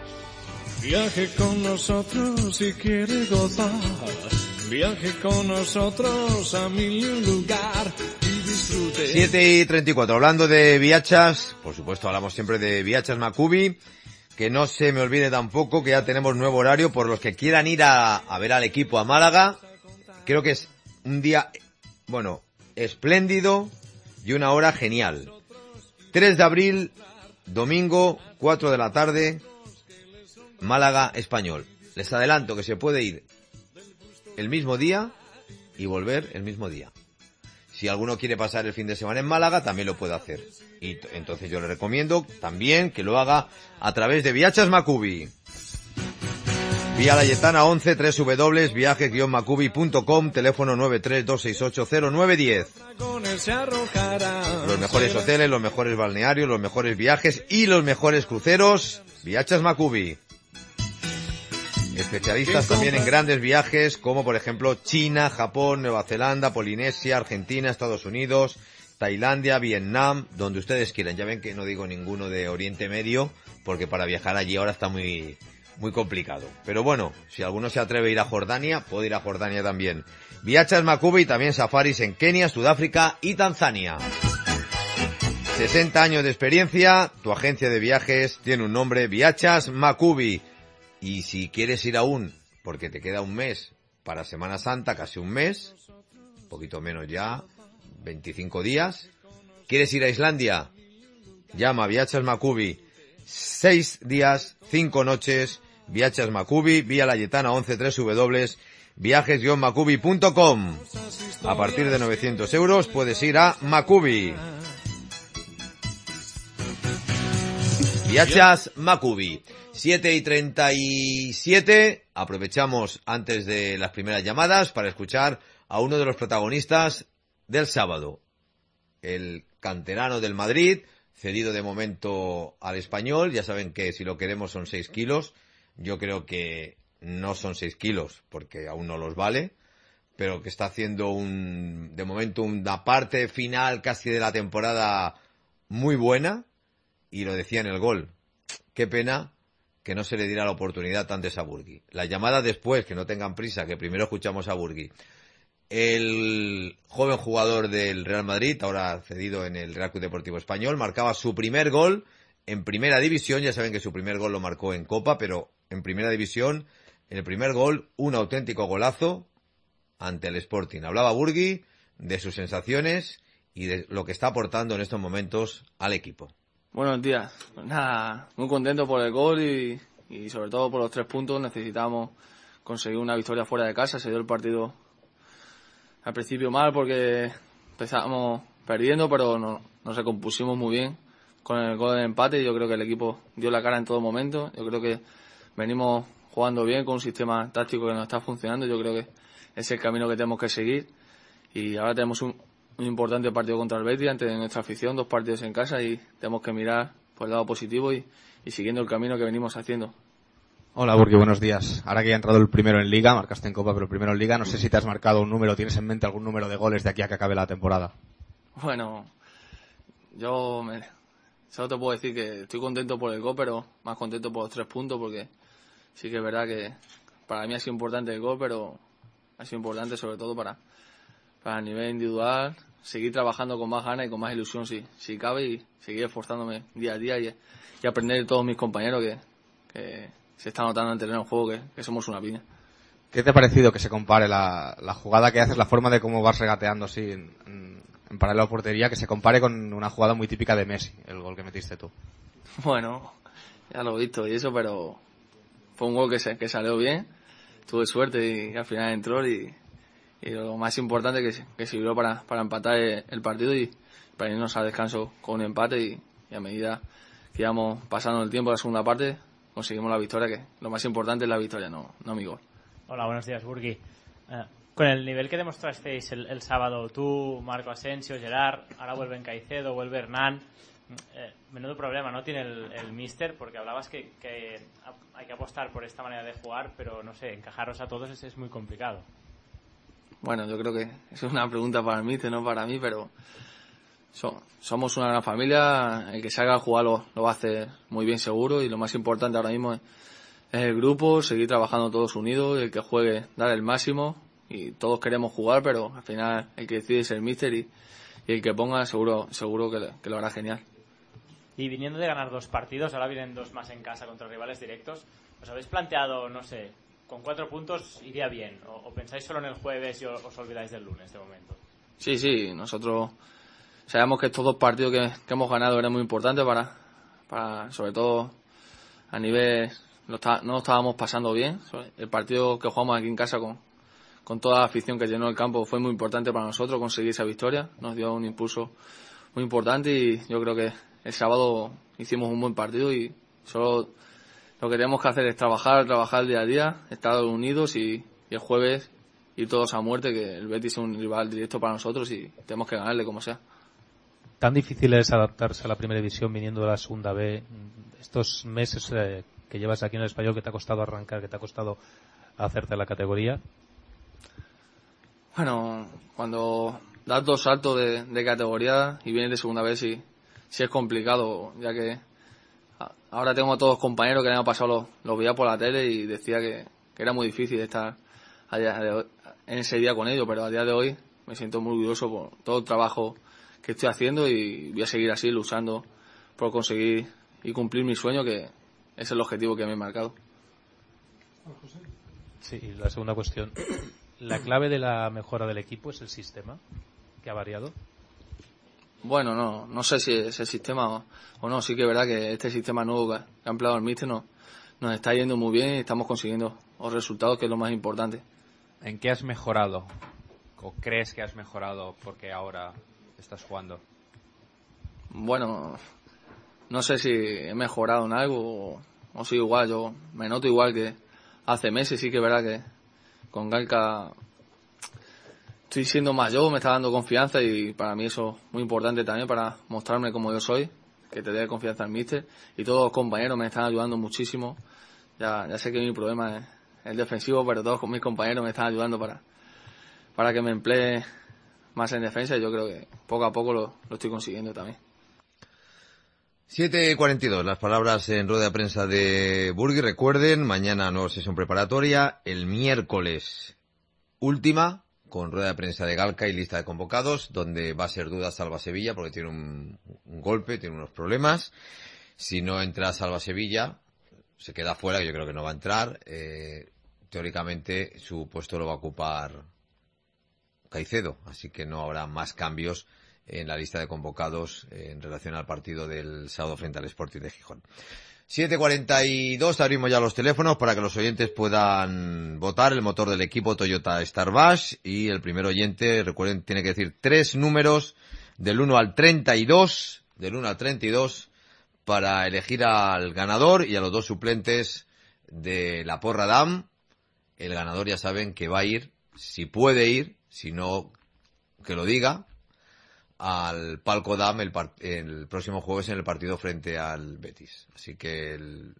Viaje con nosotros si quiere gozar. Viaje con nosotros a mil lugar y disfrute. siete y treinta y cuatro. Hablando de viachas, por supuesto hablamos siempre de viachas Macubi. Que no se me olvide tampoco que ya tenemos nuevo horario por los que quieran ir a, a ver al equipo a Málaga. Creo que es un día, bueno, espléndido y una hora genial. tres de abril, domingo, cuatro de la tarde, Málaga Español. Les adelanto que se puede ir el mismo día y volver el mismo día. Si alguno quiere pasar el fin de semana en Málaga, también lo puede hacer. Y t- entonces yo le recomiendo también que lo haga a través de Viachas Macubi. Vía Layetana once, doble u doble u doble u punto viaje guion macubi punto com, teléfono nueve tres dos seis ocho cero nueve uno cero. Los mejores hoteles, los mejores balnearios, los mejores viajes y los mejores cruceros. Viachas Macubi. Especialistas también en grandes viajes como por ejemplo China, Japón, Nueva Zelanda, Polinesia, Argentina, Estados Unidos, Tailandia, Vietnam, donde ustedes quieran. Ya ven que no digo ninguno de Oriente Medio porque para viajar allí ahora está muy muy complicado. Pero bueno, si alguno se atreve a ir a Jordania, puede ir a Jordania también. Viachas Makubi y también safaris en Kenia, Sudáfrica y Tanzania. sesenta años de experiencia, tu agencia de viajes tiene un nombre, Viachas Makubi. Y si quieres ir aún, porque te queda un mes para Semana Santa, casi un mes, un poquito menos ya, veinticinco días. ¿Quieres ir a Islandia? Llama a Viachas Makubi. Seis días, cinco noches, Viachas Makubi, Vía Layetana once, tres w viajes guion makubi punto com. A partir de novecientos euros puedes ir a Makubi. Viachas Makubi. siete y treinta y siete. Aprovechamos antes de las primeras llamadas para escuchar a uno de los protagonistas del sábado. El canterano del Madrid, cedido de momento al Español. Ya saben que si lo queremos son seis kilos. Yo creo que no son seis kilos porque aún no los vale. Pero que está haciendo un, de momento una parte final casi de la temporada muy buena. Y lo decía en el gol. Qué pena que no se le diera la oportunidad antes a Burgui. La llamada después, que no tengan prisa, que primero escuchamos a Burgui. El joven jugador del Real Madrid, ahora cedido en el Real Club Deportivo Español, marcaba su primer gol en Primera División. Ya saben que su primer gol lo marcó en Copa, pero en Primera División, el primer gol, un auténtico golazo ante el Sporting. Hablaba Burgui de sus sensaciones y de lo que está aportando en estos momentos al equipo. Buenos días. Pues nada, muy contento por el gol y, y sobre todo por los tres puntos. Necesitamos conseguir una victoria fuera de casa. Se dio el partido al principio mal porque empezamos perdiendo, pero no, nos recompusimos muy bien con el gol del empate. Yo creo que el equipo dio la cara en todo momento. Yo creo que venimos jugando bien con un sistema táctico que nos está funcionando. Yo creo que es el camino que tenemos que seguir. Y ahora tenemos un un importante partido contra el Betis ante nuestra afición, dos partidos en casa y tenemos que mirar por el lado positivo y, y siguiendo el camino que venimos haciendo. Hola Burgui, buenos días. Ahora que ya ha entrado el primero en Liga, marcaste en Copa, pero el primero en Liga, no sé si te has marcado un número, ¿tienes en mente algún número de goles de aquí a que acabe la temporada? Bueno, yo me, solo te puedo decir que estoy contento por el gol, pero más contento por los tres puntos porque sí que es verdad que para mí ha sido importante el gol, pero ha sido importante sobre todo para, para el nivel individual, seguir trabajando con más ganas y con más ilusión si, si cabe y seguir esforzándome día a día y, y aprender de todos mis compañeros que, que se están notando en el terreno de juego que, que somos una piña. ¿Qué te ha parecido que se compare la, la jugada que haces, la forma de cómo vas regateando así en, en, en paralelo a la portería, que se compare con una jugada muy típica de Messi, el gol que metiste tú? Bueno, ya lo he visto y eso, pero fue un gol que, se, que salió bien, tuve suerte y, y al final entró y Y lo más importante que, que sirvió para, para empatar el partido y para irnos al descanso con un empate y, y a medida que íbamos pasando el tiempo, la segunda parte, conseguimos la victoria, que lo más importante es la victoria, no, no mi gol. Hola, buenos días, Burgui. Eh, con el nivel que demostrasteis el, el sábado, tú, Marco Asensio, Gerard, ahora vuelven Caicedo, vuelve Hernán, eh, menudo problema, ¿no? Tiene el, el míster, porque hablabas que, que hay que apostar por esta manera de jugar, pero no sé, encajaros a todos es, es muy complicado. Bueno, yo creo que eso es una pregunta para el míster, no para mí, pero so, somos una gran familia, el que salga a jugar lo, lo va a hacer muy bien seguro y lo más importante ahora mismo es, es el grupo, seguir trabajando todos unidos, el que juegue dar el máximo y todos queremos jugar, pero al final el que decide es el míster y, y el que ponga seguro seguro que, que lo hará genial. Y viniendo de ganar dos partidos, ahora vienen dos más en casa contra rivales directos, ¿os habéis planteado, no sé, con cuatro puntos iría bien? ¿O, o pensáis solo en el jueves y os, os olvidáis del lunes de momento? Sí, sí, nosotros sabemos que estos dos partidos que, que hemos ganado eran muy importantes para, para sobre todo a nivel, no, está, no lo estábamos pasando bien. El partido que jugamos aquí en casa con, con toda la afición que llenó el campo fue muy importante para nosotros conseguir esa victoria, nos dio un impulso muy importante y yo creo que el sábado hicimos un buen partido y solo lo que tenemos que hacer es trabajar, trabajar día a día, estar unidos y, y el jueves ir todos a muerte, que el Betis es un rival directo para nosotros y tenemos que ganarle como sea. ¿Tan difícil es adaptarse a la primera división viniendo de la segunda B? Estos meses eh, que llevas aquí en el Español, que te ha costado arrancar, que te ha costado hacerte la categoría. Bueno, cuando das dos saltos de, de categoría y vienes de segunda B sí, sí es complicado, ya que Ahora tengo a todos los compañeros que el año pasado los, los veía por la tele y decía que, que era muy difícil estar a día de hoy, en ese día con ellos, pero a día de hoy me siento muy orgulloso por todo el trabajo que estoy haciendo y voy a seguir así luchando por conseguir y cumplir mi sueño, que es el objetivo que me he marcado. Sí, y la segunda cuestión. ¿La clave de la mejora del equipo es el sistema que ha variado? Bueno, no no sé si es el sistema o, o no. Sí que es verdad que este sistema nuevo que ha empleado el míster nos, nos está yendo muy bien y estamos consiguiendo los resultados, que es lo más importante. ¿En qué has mejorado? ¿O crees que has mejorado porque ahora estás jugando? Bueno, no sé si he mejorado en algo o, o sigo igual. Yo me noto igual que hace meses. Sí que es verdad que con Galca estoy siendo más yo, me está dando confianza y para mí eso es muy importante también para mostrarme como yo soy, que te dé confianza al míster, y todos los compañeros me están ayudando muchísimo. Ya, ya sé que mi problema es el defensivo, pero todos mis compañeros me están ayudando para, para que me emplee más en defensa y yo creo que poco a poco lo, lo estoy consiguiendo también. siete cuarenta y dos, las palabras en rueda de prensa de Burgui. Recuerden, mañana nueva sesión preparatoria, el miércoles última, con rueda de prensa de Galca y lista de convocados, donde va a ser duda Salva Sevilla, porque tiene un, un golpe, tiene unos problemas. Si no entra Salva Sevilla, se queda fuera, que yo creo que no va a entrar. Eh, teóricamente su puesto lo va a ocupar Caicedo, así que no habrá más cambios en la lista de convocados en relación al partido del sábado frente al Sporting de Gijón. siete cuarenta y dos, abrimos ya los teléfonos para que los oyentes puedan votar el motor del equipo Toyota Starbash, y el primer oyente, recuerden, tiene que decir tres números del uno al treinta y dos, del uno al treinta y dos, para elegir al ganador y a los dos suplentes de la Porra Dam. El ganador ya saben que va a ir, si puede ir, si no, que lo diga, al Palco Dam el, part- el próximo jueves en el partido frente al Betis. Así que el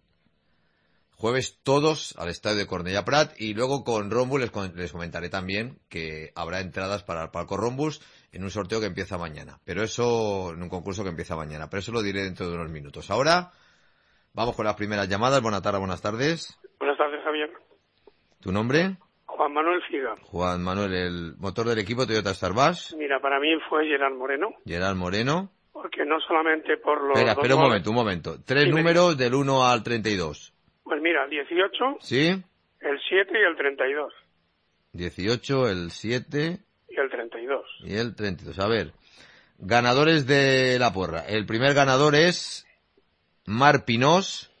jueves todos al estadio de Cornellà Prat, y luego con Rombus les, con- les comentaré también que habrá entradas para el Palco Rombus en un sorteo que empieza mañana. Pero eso, en un concurso que empieza mañana. Pero eso lo diré dentro de unos minutos. Ahora vamos con las primeras llamadas. Buenas tardes, buenas tardes. Buenas tardes, Javier. ¿Tu nombre? Juan Manuel Figa. Juan Manuel, el motor del equipo Toyota Starbash. Mira, para mí fue Gerard Moreno, Gerard Moreno. porque no solamente por los Espera, dos espera un goles- momento, un momento. Tres Dime. números del uno al treinta y dos. Pues mira, el dieciocho, ¿Sí? el siete y el treinta y dos. dieciocho, el siete Y el treinta y dos. y el treinta y dos. A ver, ganadores de la porra. El primer ganador es Mar Pinós.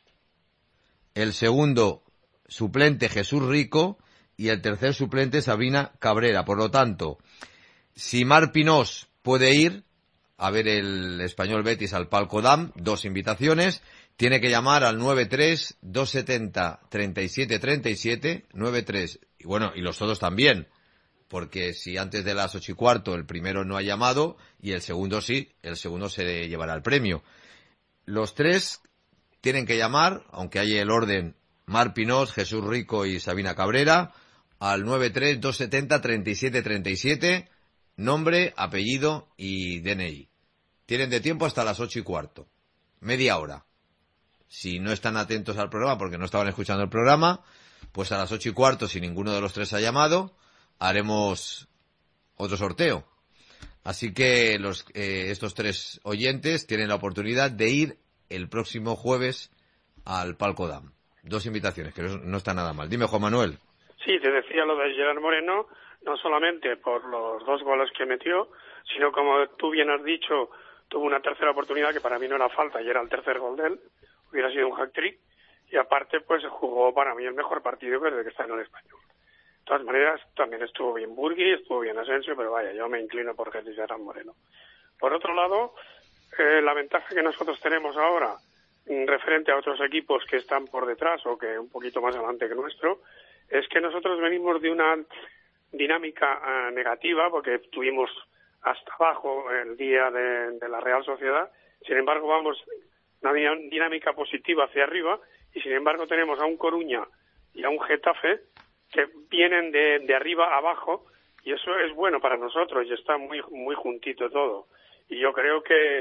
El segundo suplente Jesús Rico. Y el tercer suplente Sabrina Cabrera. Por lo tanto, si Mar Pinós puede ir a ver el Español Betis al Palco Dam, dos invitaciones, tiene que llamar al nueve tres, dos siete cero, tres siete tres siete, nueve tres, y bueno, y los otros también, porque si antes de las ocho y cuarto el primero no ha llamado, y el segundo sí, el segundo se llevará el premio. Los tres tienen que llamar, aunque haya el orden Mar Pinós, Jesús Rico y Sabina Cabrera, al nueve tres, dos siete cero, tres siete tres siete, nombre, apellido y D N I. Tienen de tiempo hasta las ocho y cuarto. Media hora. Si no están atentos al programa porque no estaban escuchando el programa, pues a las ocho y cuarto, si ninguno de los tres ha llamado, haremos otro sorteo. Así que los, eh, estos tres oyentes tienen la oportunidad de ir el próximo jueves al Palco Dam. Dos invitaciones, que no, no está nada mal. Dime, Juan Manuel. Sí, te decía lo de Gerard Moreno, no solamente por los dos goles que metió, sino como tú bien has dicho, tuvo una tercera oportunidad que para mí no era falta y era el tercer gol de él, hubiera sido un hack-trick, y aparte pues jugó para mí el mejor partido desde que está en el Español. De todas maneras, también estuvo bien Burgui, estuvo bien Asensio, pero vaya, yo me inclino por Gerard Moreno. Por otro lado, eh, la ventaja que nosotros tenemos ahora, mm, referente a otros equipos que están por detrás o que un poquito más adelante que nuestro, es que nosotros venimos de una dinámica uh, negativa, porque tuvimos hasta abajo el día de, de la Real Sociedad. Sin embargo, vamos una dinámica positiva hacia arriba, y sin embargo tenemos a un Coruña y a un Getafe que vienen de, de arriba a abajo, y eso es bueno para nosotros y está muy muy juntito todo. Y yo creo que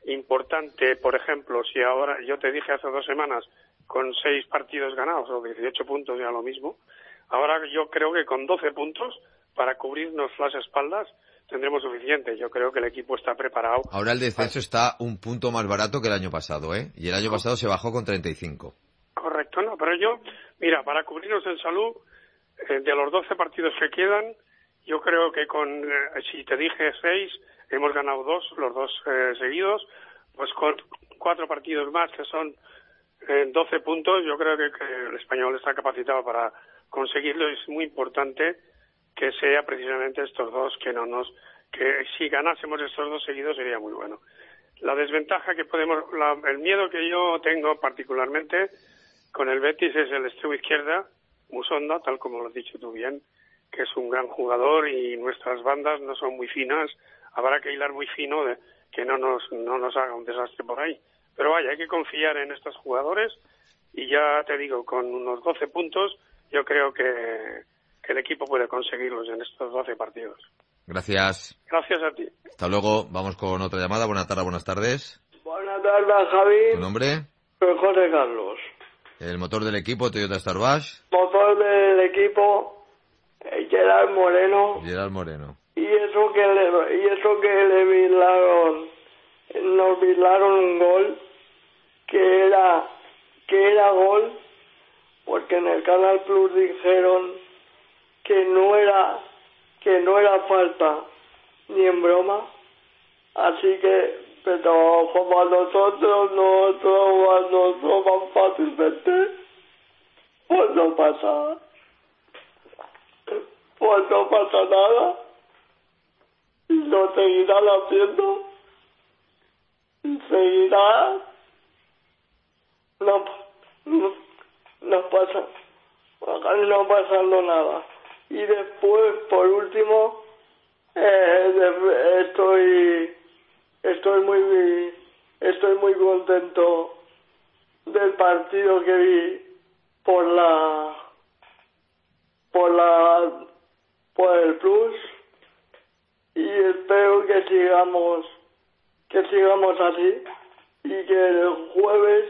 importante, por ejemplo, si ahora, yo te dije hace dos semanas, con seis partidos ganados o dieciocho puntos ya lo mismo, ahora yo creo que con doce puntos para cubrirnos las espaldas tendremos suficiente. Yo creo que el equipo está preparado. Ahora el descenso está un punto más barato que el año pasado, ¿eh? Y el año pasado se bajó con treinta y cinco. Correcto, no, pero yo, mira, para cubrirnos en salud, eh, de los doce partidos que quedan, yo creo que con, eh, si te dije seis, hemos ganado dos, los dos eh, seguidos, pues con cuatro partidos más, que son eh, doce puntos, yo creo que, que el Español está capacitado para conseguirlo. Es muy importante que sea precisamente estos dos, que no nos, que si ganásemos estos dos seguidos sería muy bueno. La desventaja que podemos, la, el miedo que yo tengo particularmente con el Betis es el extremo izquierda, Musonda, tal como lo has dicho tú bien, que es un gran jugador y nuestras bandas no son muy finas. Habrá que hilar muy fino de que no nos, no nos haga un desastre por ahí. Pero vaya, hay que confiar en estos jugadores y ya te digo, con unos doce puntos yo creo que, que el equipo puede conseguirlos en estos doce partidos. Gracias. Gracias a ti. Hasta luego. Vamos con otra llamada. Buenas tardes, buenas tardes. Buenas tardes, Javi. ¿Tu nombre? Soy José Carlos. El motor del equipo, Toyota Starbash. Motor del equipo, eh, Gerard Moreno. Gerard Moreno. Y eso que le, y eso que le virlaron, nos virlaron un gol, que era, que era gol, porque en el Canal Plus dijeron que no era, que no era falta ni en broma. Así que, pero como a nosotros, nosotros, a nosotros más fácilmente, pues no pasa, pues no pasa nada, y lo seguirán haciendo, y seguirá, no, no, no pasa, no pasando nada. Y después, por último, eh, estoy... Estoy muy estoy muy contento del partido que vi por la por la por el Plus y espero que sigamos que sigamos así y que el jueves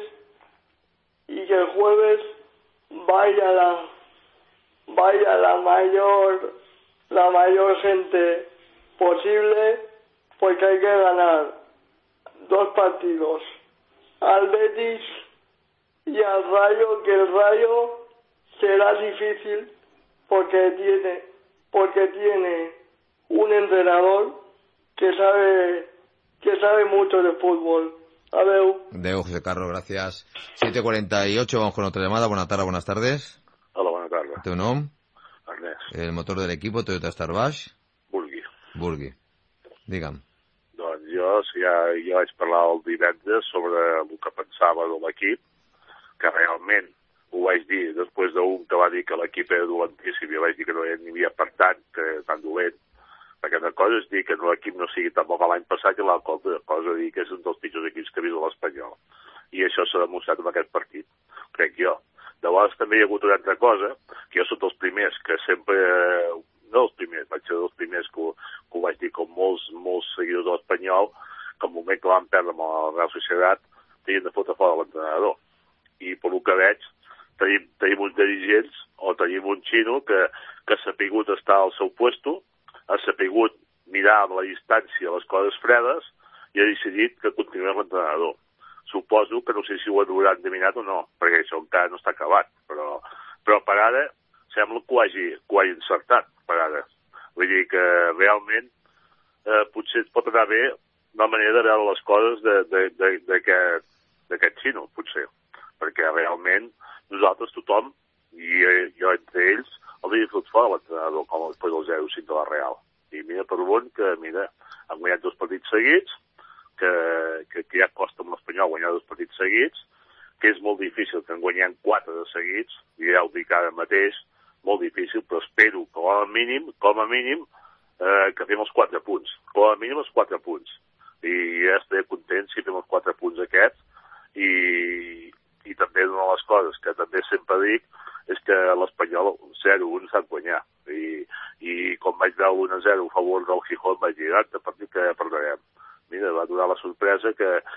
y que el jueves vaya la vaya la mayor la mayor gente posible, porque hay que ganar dos partidos al Betis y al Rayo, que el Rayo será difícil porque tiene porque tiene un entrenador que sabe que sabe mucho de fútbol. Adeu. Adeu, José Carlos, gracias. siete cuarenta y ocho, vamos con otra llamada. Buenas tardes, buenas tardes. Hola, buenas tardes. ¿Tu nombre? Ernest. El motor del equipo, Toyota Starbash. Burgui. Burgui. Digue'm. Doncs jo, ja, ja vaig parlar el divendres sobre el que pensava de l'equip, que realment ho vaig dir després d'un que va dir que l'equip era dolentíssim, i vaig dir que no n'hi havia per tant, que, tan dolent, perquè una cosa és dir que l'equip no sigui tan bo com l'any passat i l'altra cosa és dir que és un dels pitjors equips que ha vist l'Espanyol. I això s'ha demostrat en aquest partit, crec jo. Llavors també hi ha hagut una altra cosa, que jo soc dels primers que sempre... no els primers, vaig ser dels primers que, que ho vaig dir com molts, molts seguidors de l'Espanyol, que al moment que van perdre amb el Real Societat tenien de fotre fora l'entrenador. I per el que veig, tenim, tenim uns dirigents o tenim un xino que, que s'ha sapigut estar al seu puesto, ha sapigut mirar amb la distància les coses fredes i ha decidit que continués l'entrenador. Suposo que no sé si ho hauran endevinat o no, perquè això encara no està acabat, però, però per ara sembla que ho hagi, que ho hagi encertat, per ara. Vull dir que realment eh, potser pot anar bé la manera de veure les coses d'aquest xino, potser. Perquè realment nosaltres, tothom, i jo entre ells, el havia fot fora l'entrenador, com després del zero cinc de la Real. I mira per on que, mira, han guanyat dos partits seguits, que, que, que ja costa amb l'Espanyol guanyar dos partits seguits, que és molt difícil que en guanyem quatre de seguits, i ja ho dic ara mateix, molt difícil, però espero que com a mínim, com a mínim, eh, que fem els quatre punts. Com a mínim els quatre punts. I ja estaré content si fem els quatre punts aquests. I, i també una de les coses que també sempre dic és que l'Espanyol zero un s'ha guanyar. I, I com vaig veure un a zero a favor del Gijón, vaig dir, ah, partit que perdrem. Mira, va donar la sorpresa que,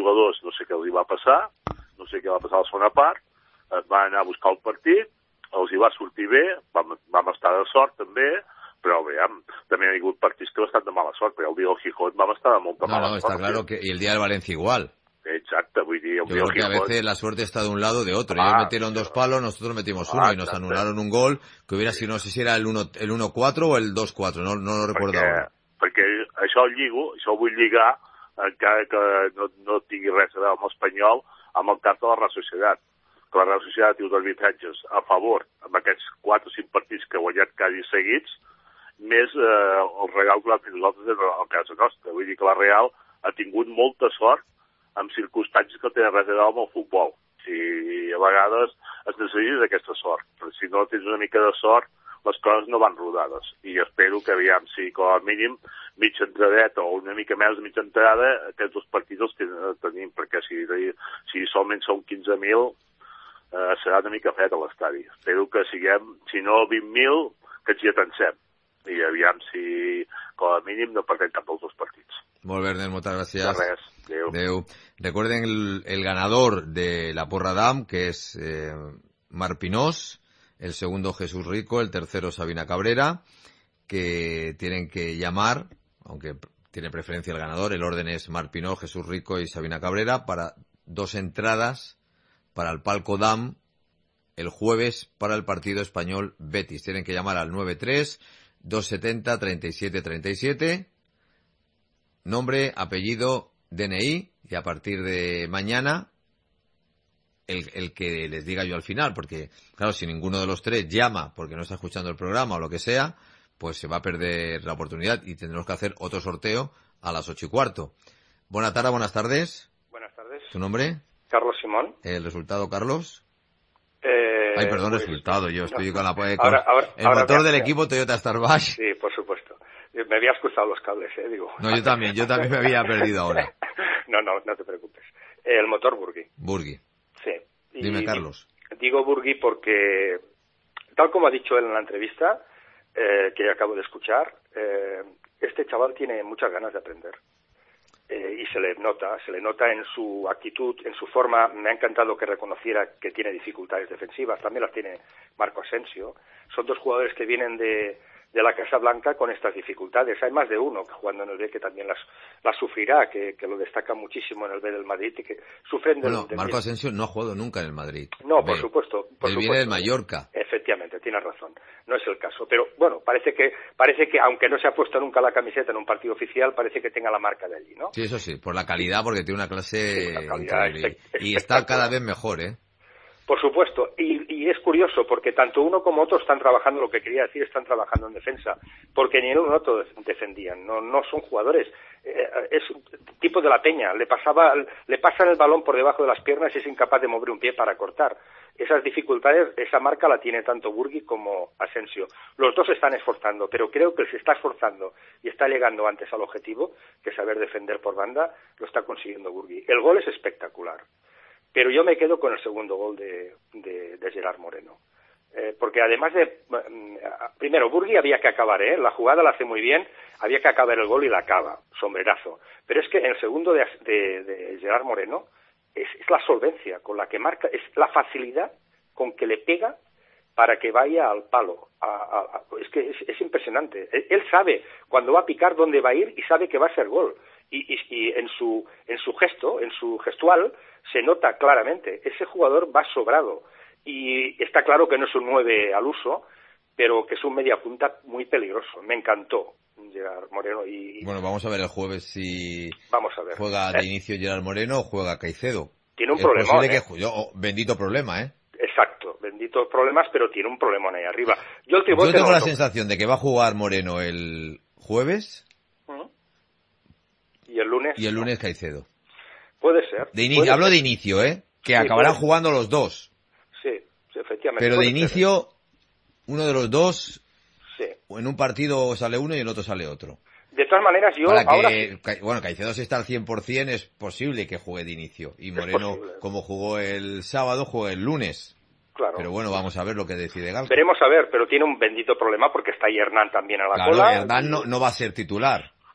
jugadors no sé què els hi va passar, no sé què va passar a la segona part, eh, van anar a buscar el partit, els hi va sortir bé, vam, vam estar de sort també, però veiem, també ha hagut partits que han estat de mala sort, però el dia del Gijón vam estar de molta no, mala no, sort. No, está claro que, y el día del Valencia igual. Exacte, vull dir, el Yo dia creo del que a Gijón... veces la suerte está de un lado o de otro. Ah, ellos metieron dos palos, nosotros metimos uno ah, y nos exacte. anularon un gol que hubiera sido, no sé si era el uno el uno cuatro o el dos cuatro, no, no lo recuerdo perquè, ahora. Perquè això el lligo, això ho vull lligar, encara que no, no tingui res a veure amb l'Espanyol, amb el cas de la Real Societat. Que la Real Societat i els arbitratges a favor amb aquests quatre o cinc partits que ha guanyat quasi seguits, més eh, el regal que vam fer nosaltres és a casa nostra. Vull dir que la Real ha tingut molta sort amb circumstàncies que tenen res a veure amb el futbol. I a vegades es necessita aquesta sort, però si no tens una mica de sort, les coses no van rodades. I espero que, aviam, si com a mínim mitja entradeta o una mica més de mitja entrada, aquests dos partits els tenim, perquè si, si solament són quinze mil, eh, serà una mica fred a l'estadi. Espero que siguem, si no vint mil, que ens hi atansem. I aviam si, com a mínim, no perdem cap dels dos partits. Molt bé, Ernest, muchas gracias. De res. Adeu. Adeu. Recuerden el, el ganador de la Porra Dam, que es eh, Mar Pinós, el segundo Jesús Rico, el tercero Sabina Cabrera, que tienen que llamar, aunque tiene preferencia el ganador, el orden es Mar Pinós, Jesús Rico y Sabina Cabrera, para dos entradas para el Palco Dam el jueves para el partido español Betis. Tienen que llamar al nueve tres dos setenta treinta y siete treinta y siete, nombre, apellido, D N I, y a partir de mañana el, el que les diga yo al final, porque claro, si ninguno de los tres llama porque no está escuchando el programa o lo que sea, pues se va a perder la oportunidad y tendremos que hacer otro sorteo a las ocho y cuarto. Buenas tardes, buenas tardes. Buenas tardes. ¿Tu nombre? Carlos Simón. ¿El resultado, Carlos? Eh, Ay, perdón, pues, resultado. Yo estoy no, con la... Con ahora, ahora, el ahora motor me, del equipo Toyota Starbash. Sí, por supuesto. Me habías cruzado los cables, eh, digo. No, yo también, yo también me había perdido ahora. No, no, no te preocupes. El motor Burgui. Burgui. Sí. Y Dime, Carlos. Digo Burgui porque, tal como ha dicho él en la entrevista, eh, que acabo de escuchar, eh, este chaval tiene muchas ganas de aprender. Eh, y se le nota, se le nota en su actitud, en su forma. Me ha encantado que reconociera que tiene dificultades defensivas, también las tiene Marco Asensio. Son dos jugadores que vienen de, de la Casa Blanca con estas dificultades. Hay más de uno que jugando en el B que también las, las sufrirá, que, que lo destaca muchísimo en el B del Madrid y que sufren del... Bueno, del Marco Asensio no ha jugado nunca en el Madrid. No, por B. supuesto. Por Él supuesto. viene del Mallorca. Efectivamente, tienes razón. No es el caso. Pero bueno, parece que, parece que aunque no se ha puesto nunca la camiseta en un partido oficial, parece que tenga la marca de allí, ¿no? Sí, eso sí, por la calidad, porque tiene una clase Sí, una calidad increíble. espe- Y está cada vez mejor, ¿eh? Por supuesto, y, y es curioso porque tanto uno como otro están trabajando, lo que quería decir, están trabajando en defensa, porque ni uno ni otro defendían, no, no son jugadores, eh, es un tipo de la Peña, le pasaba, le pasan el balón por debajo de las piernas y es incapaz de mover un pie para cortar. Esas dificultades, esa marca la tiene tanto Burgui como Asensio. Los dos se están esforzando, pero creo que el que se está esforzando y está llegando antes al objetivo, que es saber defender por banda, lo está consiguiendo Burgui. El gol es espectacular. Pero yo me quedo con el segundo gol de, de, de Gerard Moreno. Eh, porque además de... Eh, primero, Burgui había que acabar, ¿eh? La jugada la hace muy bien, había que acabar el gol y la acaba, sombrerazo. Pero es que en el segundo de, de, de Gerard Moreno es, es la solvencia con la que marca, es la facilidad con que le pega para que vaya al palo. A, a, a, es que es, es impresionante. Él, él sabe cuando va a picar dónde va a ir y sabe que va a ser gol. Y, y, y en su en su gesto, en su gestual, se nota claramente. Ese jugador va sobrado. Y está claro que no es un nueve al uso, pero que es un media punta muy peligroso. Me encantó Gerard Moreno. Y, Bueno, vamos a ver el jueves si vamos a ver. juega de inicio Gerard Moreno o juega Caicedo. Tiene un es problemón, posible ¿eh? que juegue- oh, bendito problema, ¿eh? Exacto, benditos problemas, pero tiene un problemón ahí arriba. Yo el Yo tribote tengo no la lo toco. sensación de que va a jugar Moreno el jueves Ujú. Y el lunes y el lunes Caicedo. puede ser. De inicio, puede hablo ser. de inicio, ¿eh? Que Sí, acabarán puede- jugando los dos. Sí, sí, efectivamente. Pero de puede ser. inicio, uno de los dos, Sí. o en un partido sale uno y en otro sale otro. De todas maneras, yo Para ahora que, sí. Ca- bueno, Caicedo si está al cien por ciento es posible que juegue de inicio. Y Moreno, posible. como jugó el sábado, juega el lunes. Claro. Pero bueno, vamos a ver lo que decide Galco. Veremos a ver, pero tiene un bendito problema porque está ahí Hernán también a la Claro, cola. Hernán no, no va a ser titular.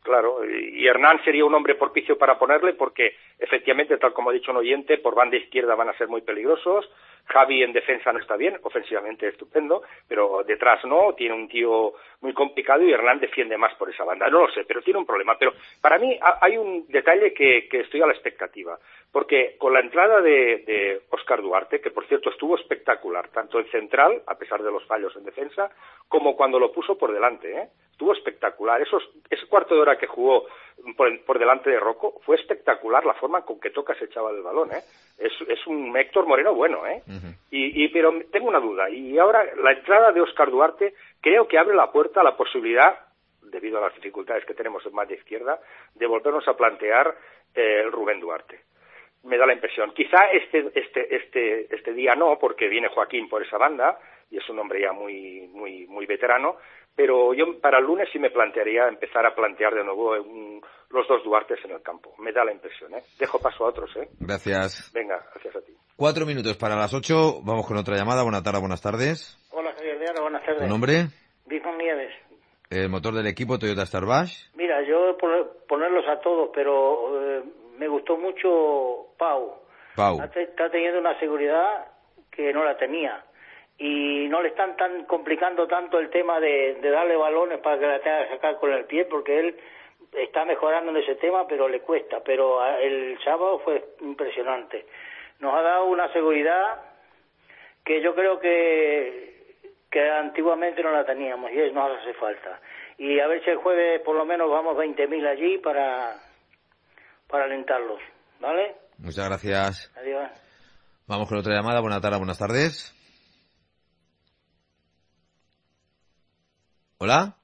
Claro, y Hernán sería un hombre propicio para ponerle porque efectivamente, tal como ha dicho un oyente, por banda izquierda van a ser muy peligrosos. Javi en defensa no está bien, ofensivamente estupendo, pero detrás no, tiene un tío muy complicado y Hernán defiende más por esa banda. No lo sé, pero tiene un problema. Pero para mí hay un detalle que, que estoy a la expectativa, porque con la entrada de, de Óscar Duarte, que por cierto estuvo espectacular, tanto en central, a pesar de los fallos en defensa, como cuando lo puso por delante, ¿eh? Estuvo espectacular. Esos, ese cuarto de hora que jugó por, por delante de Rocco fue espectacular la forma con que toca ese chaval el balón, ¿eh? Es, es un Héctor Moreno bueno, ¿eh? Uh-huh. Y, y, pero tengo una duda. Y ahora la entrada de Óscar Duarte creo que abre la puerta a la posibilidad, debido a las dificultades que tenemos en banda izquierda, de volvernos a plantear eh, el Rubén Duarte. Me da la impresión. Quizá este, este, este, este día no, porque viene Joaquín por esa banda y es un hombre ya muy, muy, muy veterano. Pero yo para el lunes sí me plantearía empezar a plantear de nuevo un, los dos Duartes en el campo. Me da la impresión, ¿eh? Dejo paso a otros, ¿eh? Gracias. Venga, gracias a ti. Cuatro minutos para las ocho. Vamos con otra llamada. Buenas tardes, buenas tardes. Hola, Javier de Aro, buenas tardes. ¿Tu nombre? Bismarck Nieves. El motor del equipo Toyota Starbash. Mira, yo poner, ponerlos a todos, pero eh, me gustó mucho Pau. Pau. Está, está teniendo una seguridad que no la tenía. Y no le están tan complicando tanto el tema de, de darle balones para que la tenga que sacar con el pie, porque él está mejorando en ese tema, pero le cuesta. Pero el sábado fue impresionante. Nos ha dado una seguridad que yo creo que, que antiguamente no la teníamos y eso nos hace falta. Y a ver si el jueves por lo menos vamos veinte mil allí para, para alentarlos, ¿vale? Muchas gracias. Adiós. Vamos con otra llamada. Buenas tardes, buenas tardes. Hola.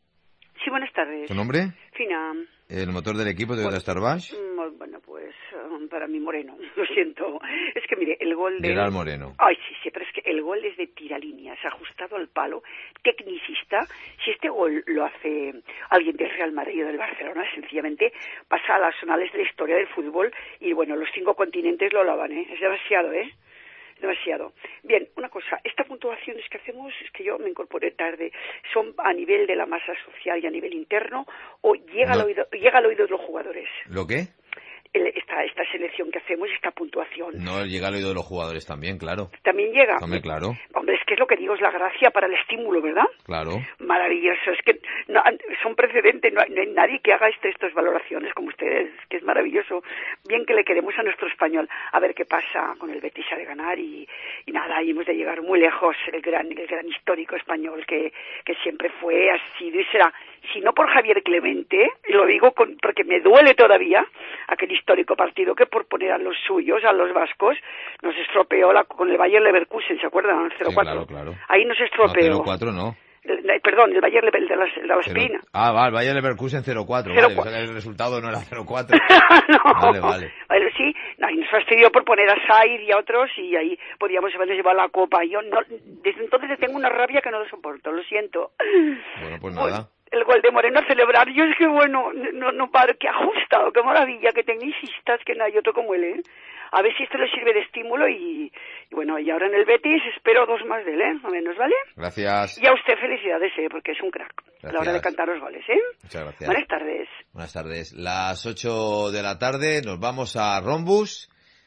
Sí, buenas tardes. ¿Tu nombre? Fina. El motor del equipo Toyota Starbash. Bueno, pues um, para mí Moreno, lo siento. Es que mire, el gol de... Gerard Moreno. Ay, sí, sí, pero es que el gol es de tiralíneas, ajustado al palo, tecnicista. Si este gol lo hace alguien del Real Madrid o del Barcelona, sencillamente pasa a las anales de la historia del fútbol y bueno, los cinco continentes lo lavan, ¿eh? Es demasiado, ¿eh? Demasiado. Bien, una cosa, estas puntuaciones que hacemos, es que yo me incorporé tarde, ¿son a nivel de la masa social y a nivel interno o llega, no. al, oído, llega al oído de los jugadores? ¿Lo qué? El, esta, esta selección que hacemos, esta puntuación. No, llega al oído de los jugadores también, claro. ¿También llega? Hombre, claro. Hombre, es que es lo que digo, es la gracia para el estímulo, ¿verdad? Claro. Maravilloso, es que no, son precedentes, no hay, no hay nadie que haga este, estas valoraciones como ustedes, que es maravilloso. Bien que le queremos a nuestro español. A ver qué pasa con el Betis ha de ganar y, y nada, y hemos de llegar muy lejos, el gran, el gran histórico español que, que siempre fue, ha sido y será. Si no por Javier Clemente, y lo digo con, porque me duele todavía, aquel histórico partido que por poner a los suyos, a los vascos, nos estropeó la, con el Bayer Leverkusen, ¿se acuerdan? cero cuatro. Sí, claro, claro. Ahí nos estropeó. No, cero cuatro no. El, perdón, el Bayer Leverkusen de la, de la Aspirina. Ah, vale, el Bayer Leverkusen cero cuatro, vale, o sea que el resultado no era cero cuatro. No. Vale, vale. Vale, sí, no, y nos fastidió por poner a Said y a otros y ahí podíamos haberles llevado la copa. Yo no, desde entonces tengo una rabia que no lo soporto, lo siento. Bueno, pues nada. Bueno, el gol de Moreno a celebrar, yo es que bueno, no, no paro, qué ajustado, qué maravilla, que tecnicistas, que no hay otro como él, ¿eh? A ver si esto le sirve de estímulo y, y bueno, y ahora en el Betis espero dos más de él, ¿eh? A menos, ¿vale? Gracias. Y a usted felicidades, ¿eh? Porque es un crack Gracias. a la hora de cantar los goles, ¿eh? Muchas gracias. Buenas tardes. Buenas tardes. Las ocho de la tarde nos vamos a Rombus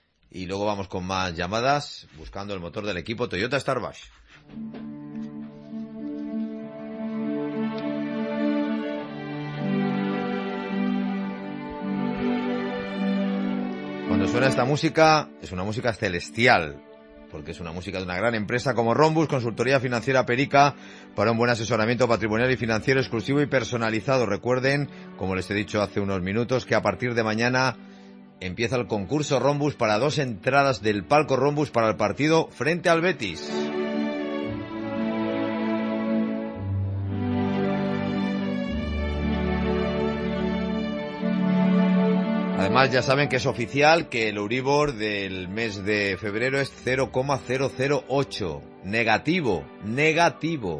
y luego vamos con más llamadas buscando el motor del equipo Toyota Starbash. Cuando suena esta música, es una música celestial, porque es una música de una gran empresa como Rombus, consultoría financiera Perica, para un buen asesoramiento patrimonial y financiero exclusivo y personalizado. Recuerden, como les he dicho hace unos minutos, que a partir de mañana empieza el concurso Rombus para dos entradas del palco Rombus para el partido frente al Betis. Además, ya saben que es oficial que el Euribor del mes de febrero es cero coma cero cero ocho. Negativo, negativo.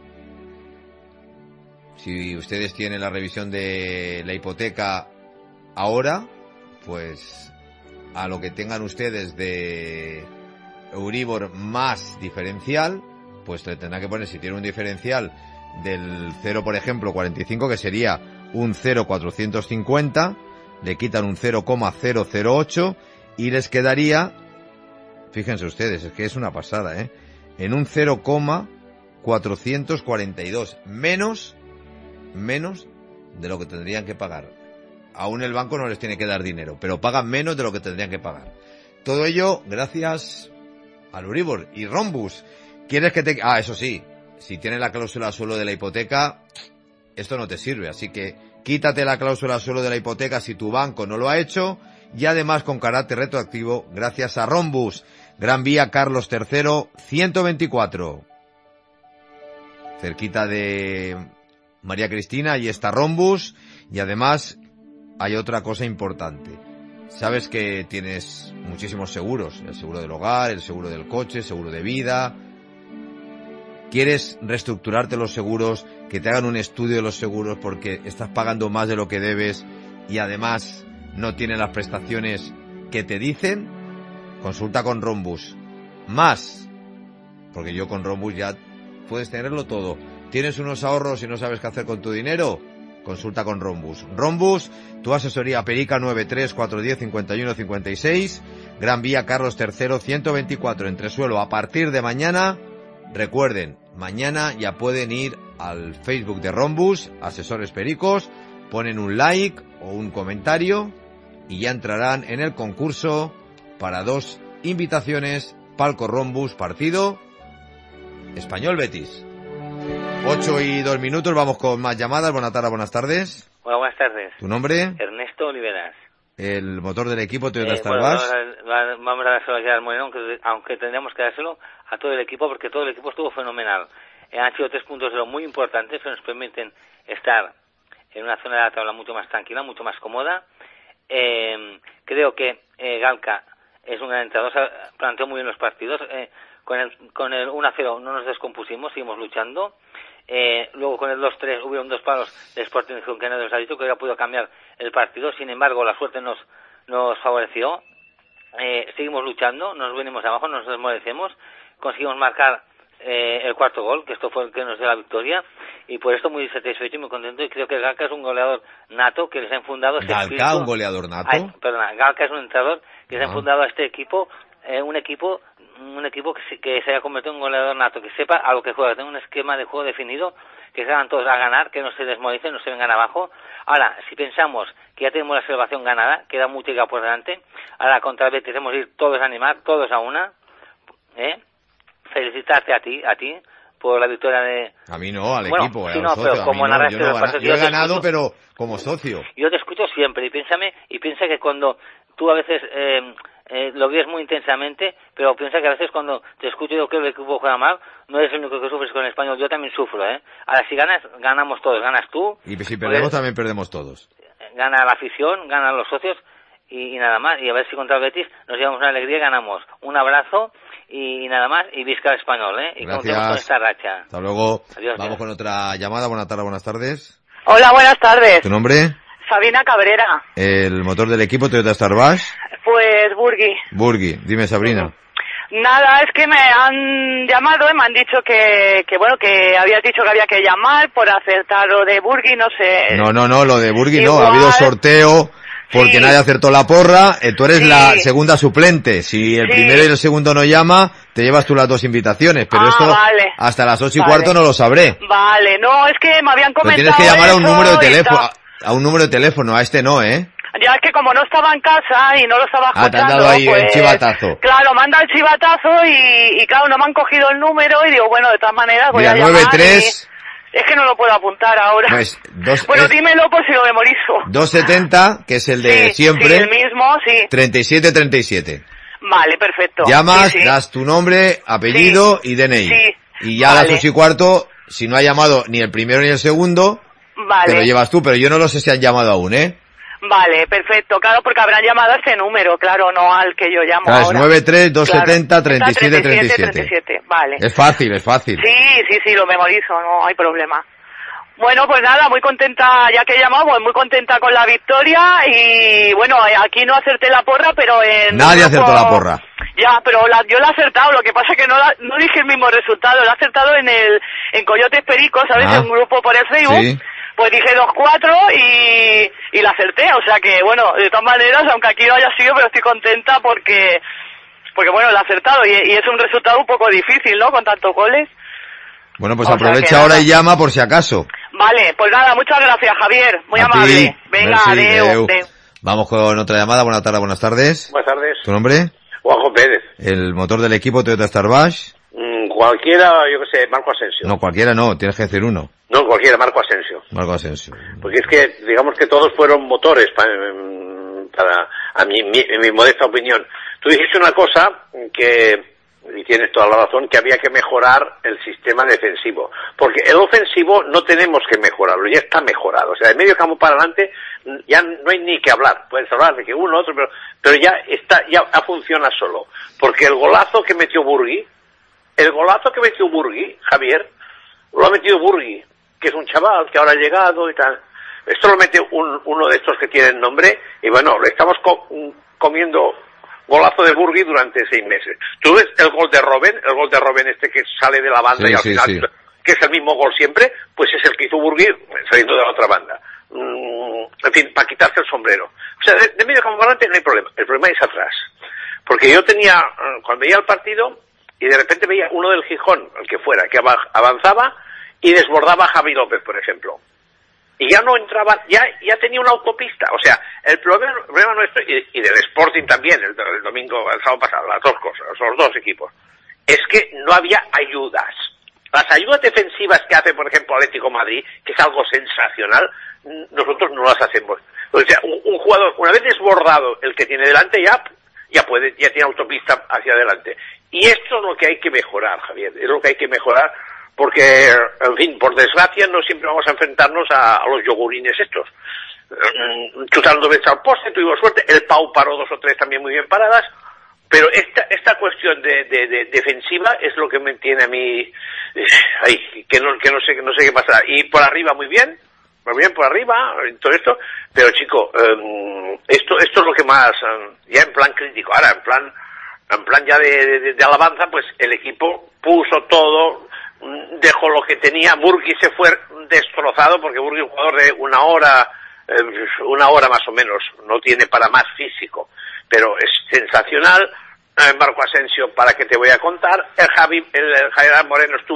Si ustedes tienen la revisión de la hipoteca ahora, pues a lo que tengan ustedes de Euribor más diferencial, pues le tendrá que poner, si tiene un diferencial del cero, por ejemplo, cuarenta y cinco, que sería un cero coma cuatrocientos cincuenta, le quitan un cero coma cero cero ocho y les quedaría, fíjense ustedes, es que es una pasada, ¿eh? En un cero coma cuatrocientos cuarenta y dos, menos, menos de lo que tendrían que pagar. Aún el banco no les tiene que dar dinero, pero pagan menos de lo que tendrían que pagar. Todo ello gracias al Euribor y Rhombus. ¿Quieres que te...? Ah, eso sí, si tienes la cláusula suelo de la hipoteca, esto no te sirve, así que quítate la cláusula suelo de la hipoteca si tu banco no lo ha hecho, y además con carácter retroactivo gracias a Rhombus. Gran Vía Carlos tercero, ciento veinticuatro. Cerquita de María Cristina, y está Rhombus, y además hay otra cosa importante. Sabes que tienes muchísimos seguros, el seguro del hogar, el seguro del coche, el seguro de vida. ¿Quieres reestructurarte los seguros, que te hagan un estudio de los seguros porque estás pagando más de lo que debes y además no tienen las prestaciones que te dicen? Consulta con Rhombus. Más, porque yo con Rhombus ya puedes tenerlo todo. ¿Tienes unos ahorros y no sabes qué hacer con tu dinero? Consulta con Rhombus. Rhombus, tu asesoría Perica nueve tres cuatro uno cero cinco uno cinco seis, Gran Vía Carlos tercero, ciento veinticuatro, Entresuelo. A partir de mañana, recuerden, mañana ya pueden ir al Facebook de Rhombus, Asesores Pericos, ponen un like o un comentario y ya entrarán en el concurso para dos invitaciones, palco Rhombus, partido Español Betis. Ocho y dos minutos, vamos con más llamadas. Buenas tardes, buenas tardes. Hola, buenas tardes. ¿Tu nombre? Ernesto Oliveras. El motor del equipo Toyota eh, Starbash. Bueno, vamos a dárselo a Gerard Moreno, aunque, aunque tendríamos que dárselo a todo el equipo, porque todo el equipo estuvo fenomenal. Eh, han sido tres puntos de lo muy importantes que nos permiten estar en una zona de la tabla mucho más tranquila, mucho más cómoda. Eh, creo que eh, Galka es un gran entrenador, se planteó muy bien los partidos. Eh, con el con el uno a cero no nos descompusimos, seguimos luchando. Eh, luego con el dos tres hubieron dos palos de Sporting que nadie nos ha dicho que hubiera podido cambiar el partido. Sin embargo, la suerte nos nos favoreció. Eh, seguimos luchando, nos venimos abajo, nos desmolecemos, conseguimos marcar eh, el cuarto gol, que esto fue el que nos dio la victoria, y por esto muy satisfecho y muy contento. Y creo que Galka es un goleador nato que les ha enfundado este Galka, espíritu. un goleador nato. Ay, perdona, Galka es un entrenador que les Ah. ha enfundado a este equipo, eh, un equipo un equipo que se, que se haya convertido en un goleador nato, que sepa a lo que juega, que tenga un esquema de juego definido, que se hagan todos a ganar, que no se desmolecen, no se vengan abajo. Ahora, si pensamos que ya tenemos la salvación ganada, queda mucho ya por delante, ahora contra el Betis debemos ir todos a animar, todos a una, ¿eh? Felicitarte a ti, a ti, por la victoria de... A mí no, al Bueno, equipo, eh, sí, a no, los pero socios. como A mí no, narraste yo no el gana- partido, yo he yo te ganado, escucho. pero como socio. Yo te escucho siempre y piénsame, y piensa que cuando tú a veces eh, eh, lo vives muy intensamente, pero piensa que a veces cuando te escucho yo creo que el equipo juega mal, no eres el único que sufres con el Español, yo también sufro, ¿eh? Ahora, si ganas, ganamos todos, ganas tú, Y si perdemos, Pues- también perdemos todos. gana la afición, ganan los socios y, y nada más. Y a ver si contra el Betis nos llevamos una alegría y ganamos. Un abrazo y, y nada más. Y visca el Español, ¿eh? Y continuamos con Gracias. esta racha. Hasta luego. Adiós, Vamos adiós. con otra llamada. Buenas tardes, buenas tardes. Hola, buenas tardes. ¿Tu nombre? Sabina Cabrera. El motor del equipo Toyota Starbash. Pues Burgui. Burgui. Dime, Sabrina. Nada, es que me han llamado y me han dicho que, que bueno, que habías dicho que había que llamar por acertar lo de Burgui, no sé. No, no, no, lo de Burgui no. Igual. Ha habido sorteo porque nadie acertó la porra. Eh, tú eres Sí. la segunda suplente. Si el Sí. primero y el segundo no llama, te llevas tú las dos invitaciones. Pero Ah, esto vale. hasta las ocho y Vale. cuarto no lo sabré. Vale, no, es que me habían Pero comentado tienes que llamar a un eso número de y teléfono. tal. A, a un número de teléfono, a este no, ¿eh? Ya es que como no estaba en casa y no lo estaba Ah, te han escuchando, dado ahí pues, el chivatazo. Claro, manda el chivatazo y, y claro, no me han cogido el número y digo, bueno, de todas maneras voy Mira, a llamar. nueve tres. y- Es que no lo puedo apuntar ahora. Pues, dos, bueno, es dímelo por si lo memorizo. doscientos setenta, que es el de Sí, siempre. sí, el mismo, sí. treinta y siete treinta y siete. Vale, perfecto. Llamas, Sí, sí. das tu nombre, apellido y D N I. Sí. Y ya a Vale. las ocho y cuarto, si no ha llamado ni el primero ni el segundo, Vale. te lo llevas tú, pero yo no lo sé si han llamado aún, ¿eh? Vale, perfecto. Claro, porque habrán llamado a este número, claro, no al que yo llamo Claro, es ahora. nueve tres dos setenta Claro. treinta y siete treinta y treinta y siete. siete, Vale. Es fácil, es fácil. Sí, sí, sí, lo memorizo, no hay problema. Bueno, pues nada, muy contenta, ya que he llamado, pues muy contenta con la victoria y bueno, eh, aquí no acerté la porra, pero en... Nadie un grupo- acertó la porra. Ya, pero la, yo la he acertado, lo que pasa es que no, la- no dije el mismo resultado, la he acertado en el en Coyotes Pericos, ¿sabes? Ah. En un grupo por el Facebook. Sí. pues dije dos cuatro y, y la acerté, o sea que bueno, de todas maneras, aunque aquí no haya sido, pero estoy contenta porque, porque bueno, la he acertado y, y es un resultado un poco difícil, ¿no? Con tantos goles. Bueno, pues O sea aprovecha que ahora nada. y llama por si acaso. Vale, pues nada, muchas gracias, Javier, muy A amable. ti. Venga, Merci, adeu, adeu. adeu. Vamos con otra llamada. Buenas tardes, buenas tardes. Buenas tardes. ¿Tu nombre? Juanjo Pérez. El motor del equipo Toyota Starbash. Mm, cualquiera, yo qué sé, Marco Asensio. No, cualquiera no, tienes que decir uno. No, cualquiera, Marco Asensio. Marco Asensio. Porque es que, digamos que todos fueron motores para, para a mi, mi, en mi modesta opinión. Tú dijiste una cosa que, y tienes toda la razón, que había que mejorar el sistema defensivo. Porque el ofensivo no tenemos que mejorarlo, ya está mejorado. O sea, de medio campo para adelante ya no hay ni que hablar. Puedes hablar de que uno, otro, pero, pero ya está, ya funciona solo. Porque el golazo que metió Burgui, el golazo que metió Burgui, Javier, lo ha metido Burgui, que es un chaval que ahora ha llegado y tal. Esto lo mete un, uno de estos que tienen nombre, y bueno, le estamos co comiendo golazo de Burgui durante seis meses. ¿Tú ves el gol de Robben? El gol de Robben este que sale de la banda Sí, y al sí, final, sí. que es el mismo gol siempre, pues es el que hizo Burgui saliendo de la otra banda. Mm, en fin, para quitarse el sombrero. O sea, de, de medio campo para adelante no hay problema. El problema es atrás. Porque yo tenía, cuando veía el partido, y de repente veía uno del Gijón, el que fuera, que avanzaba y desbordaba a Javi López, por ejemplo. Y ya no entraba, ya ya tenía una autopista. O sea, el problema, el problema nuestro, y, y del Sporting también, el, el domingo, el sábado pasado, las dos cosas, los dos equipos, es que no había ayudas. Las ayudas defensivas que hace, por ejemplo, Atlético de Madrid, que es algo sensacional, nosotros no las hacemos. O sea, un, un jugador, una vez desbordado el que tiene delante, ya ya puede, ya tiene autopista hacia adelante. Y esto es lo que hay que mejorar, Javier, es lo que hay que mejorar, porque, en fin, por desgracia no siempre vamos a enfrentarnos a, a los yogurines estos. Chutando veces al poste, tuvimos suerte, el Pau paró dos o tres también muy bien paradas, pero esta esta cuestión de, de, de defensiva es lo que me tiene a mí, ay, que no, que no sé, no sé qué pasa. Y por arriba muy bien, muy bien por arriba, todo esto, pero chico, um, esto esto es lo que más, um, ya en plan crítico, ahora en plan en plan ya de, de, de alabanza, pues el equipo puso todo, dejó lo que tenía. Burgui se fue destrozado, porque Burgui es un jugador de una hora, eh, una hora más o menos, no tiene para más físico, pero es sensacional. Eh, Marco Asensio, para que te voy a contar, el Javi, el, el Javier Moreno estuvo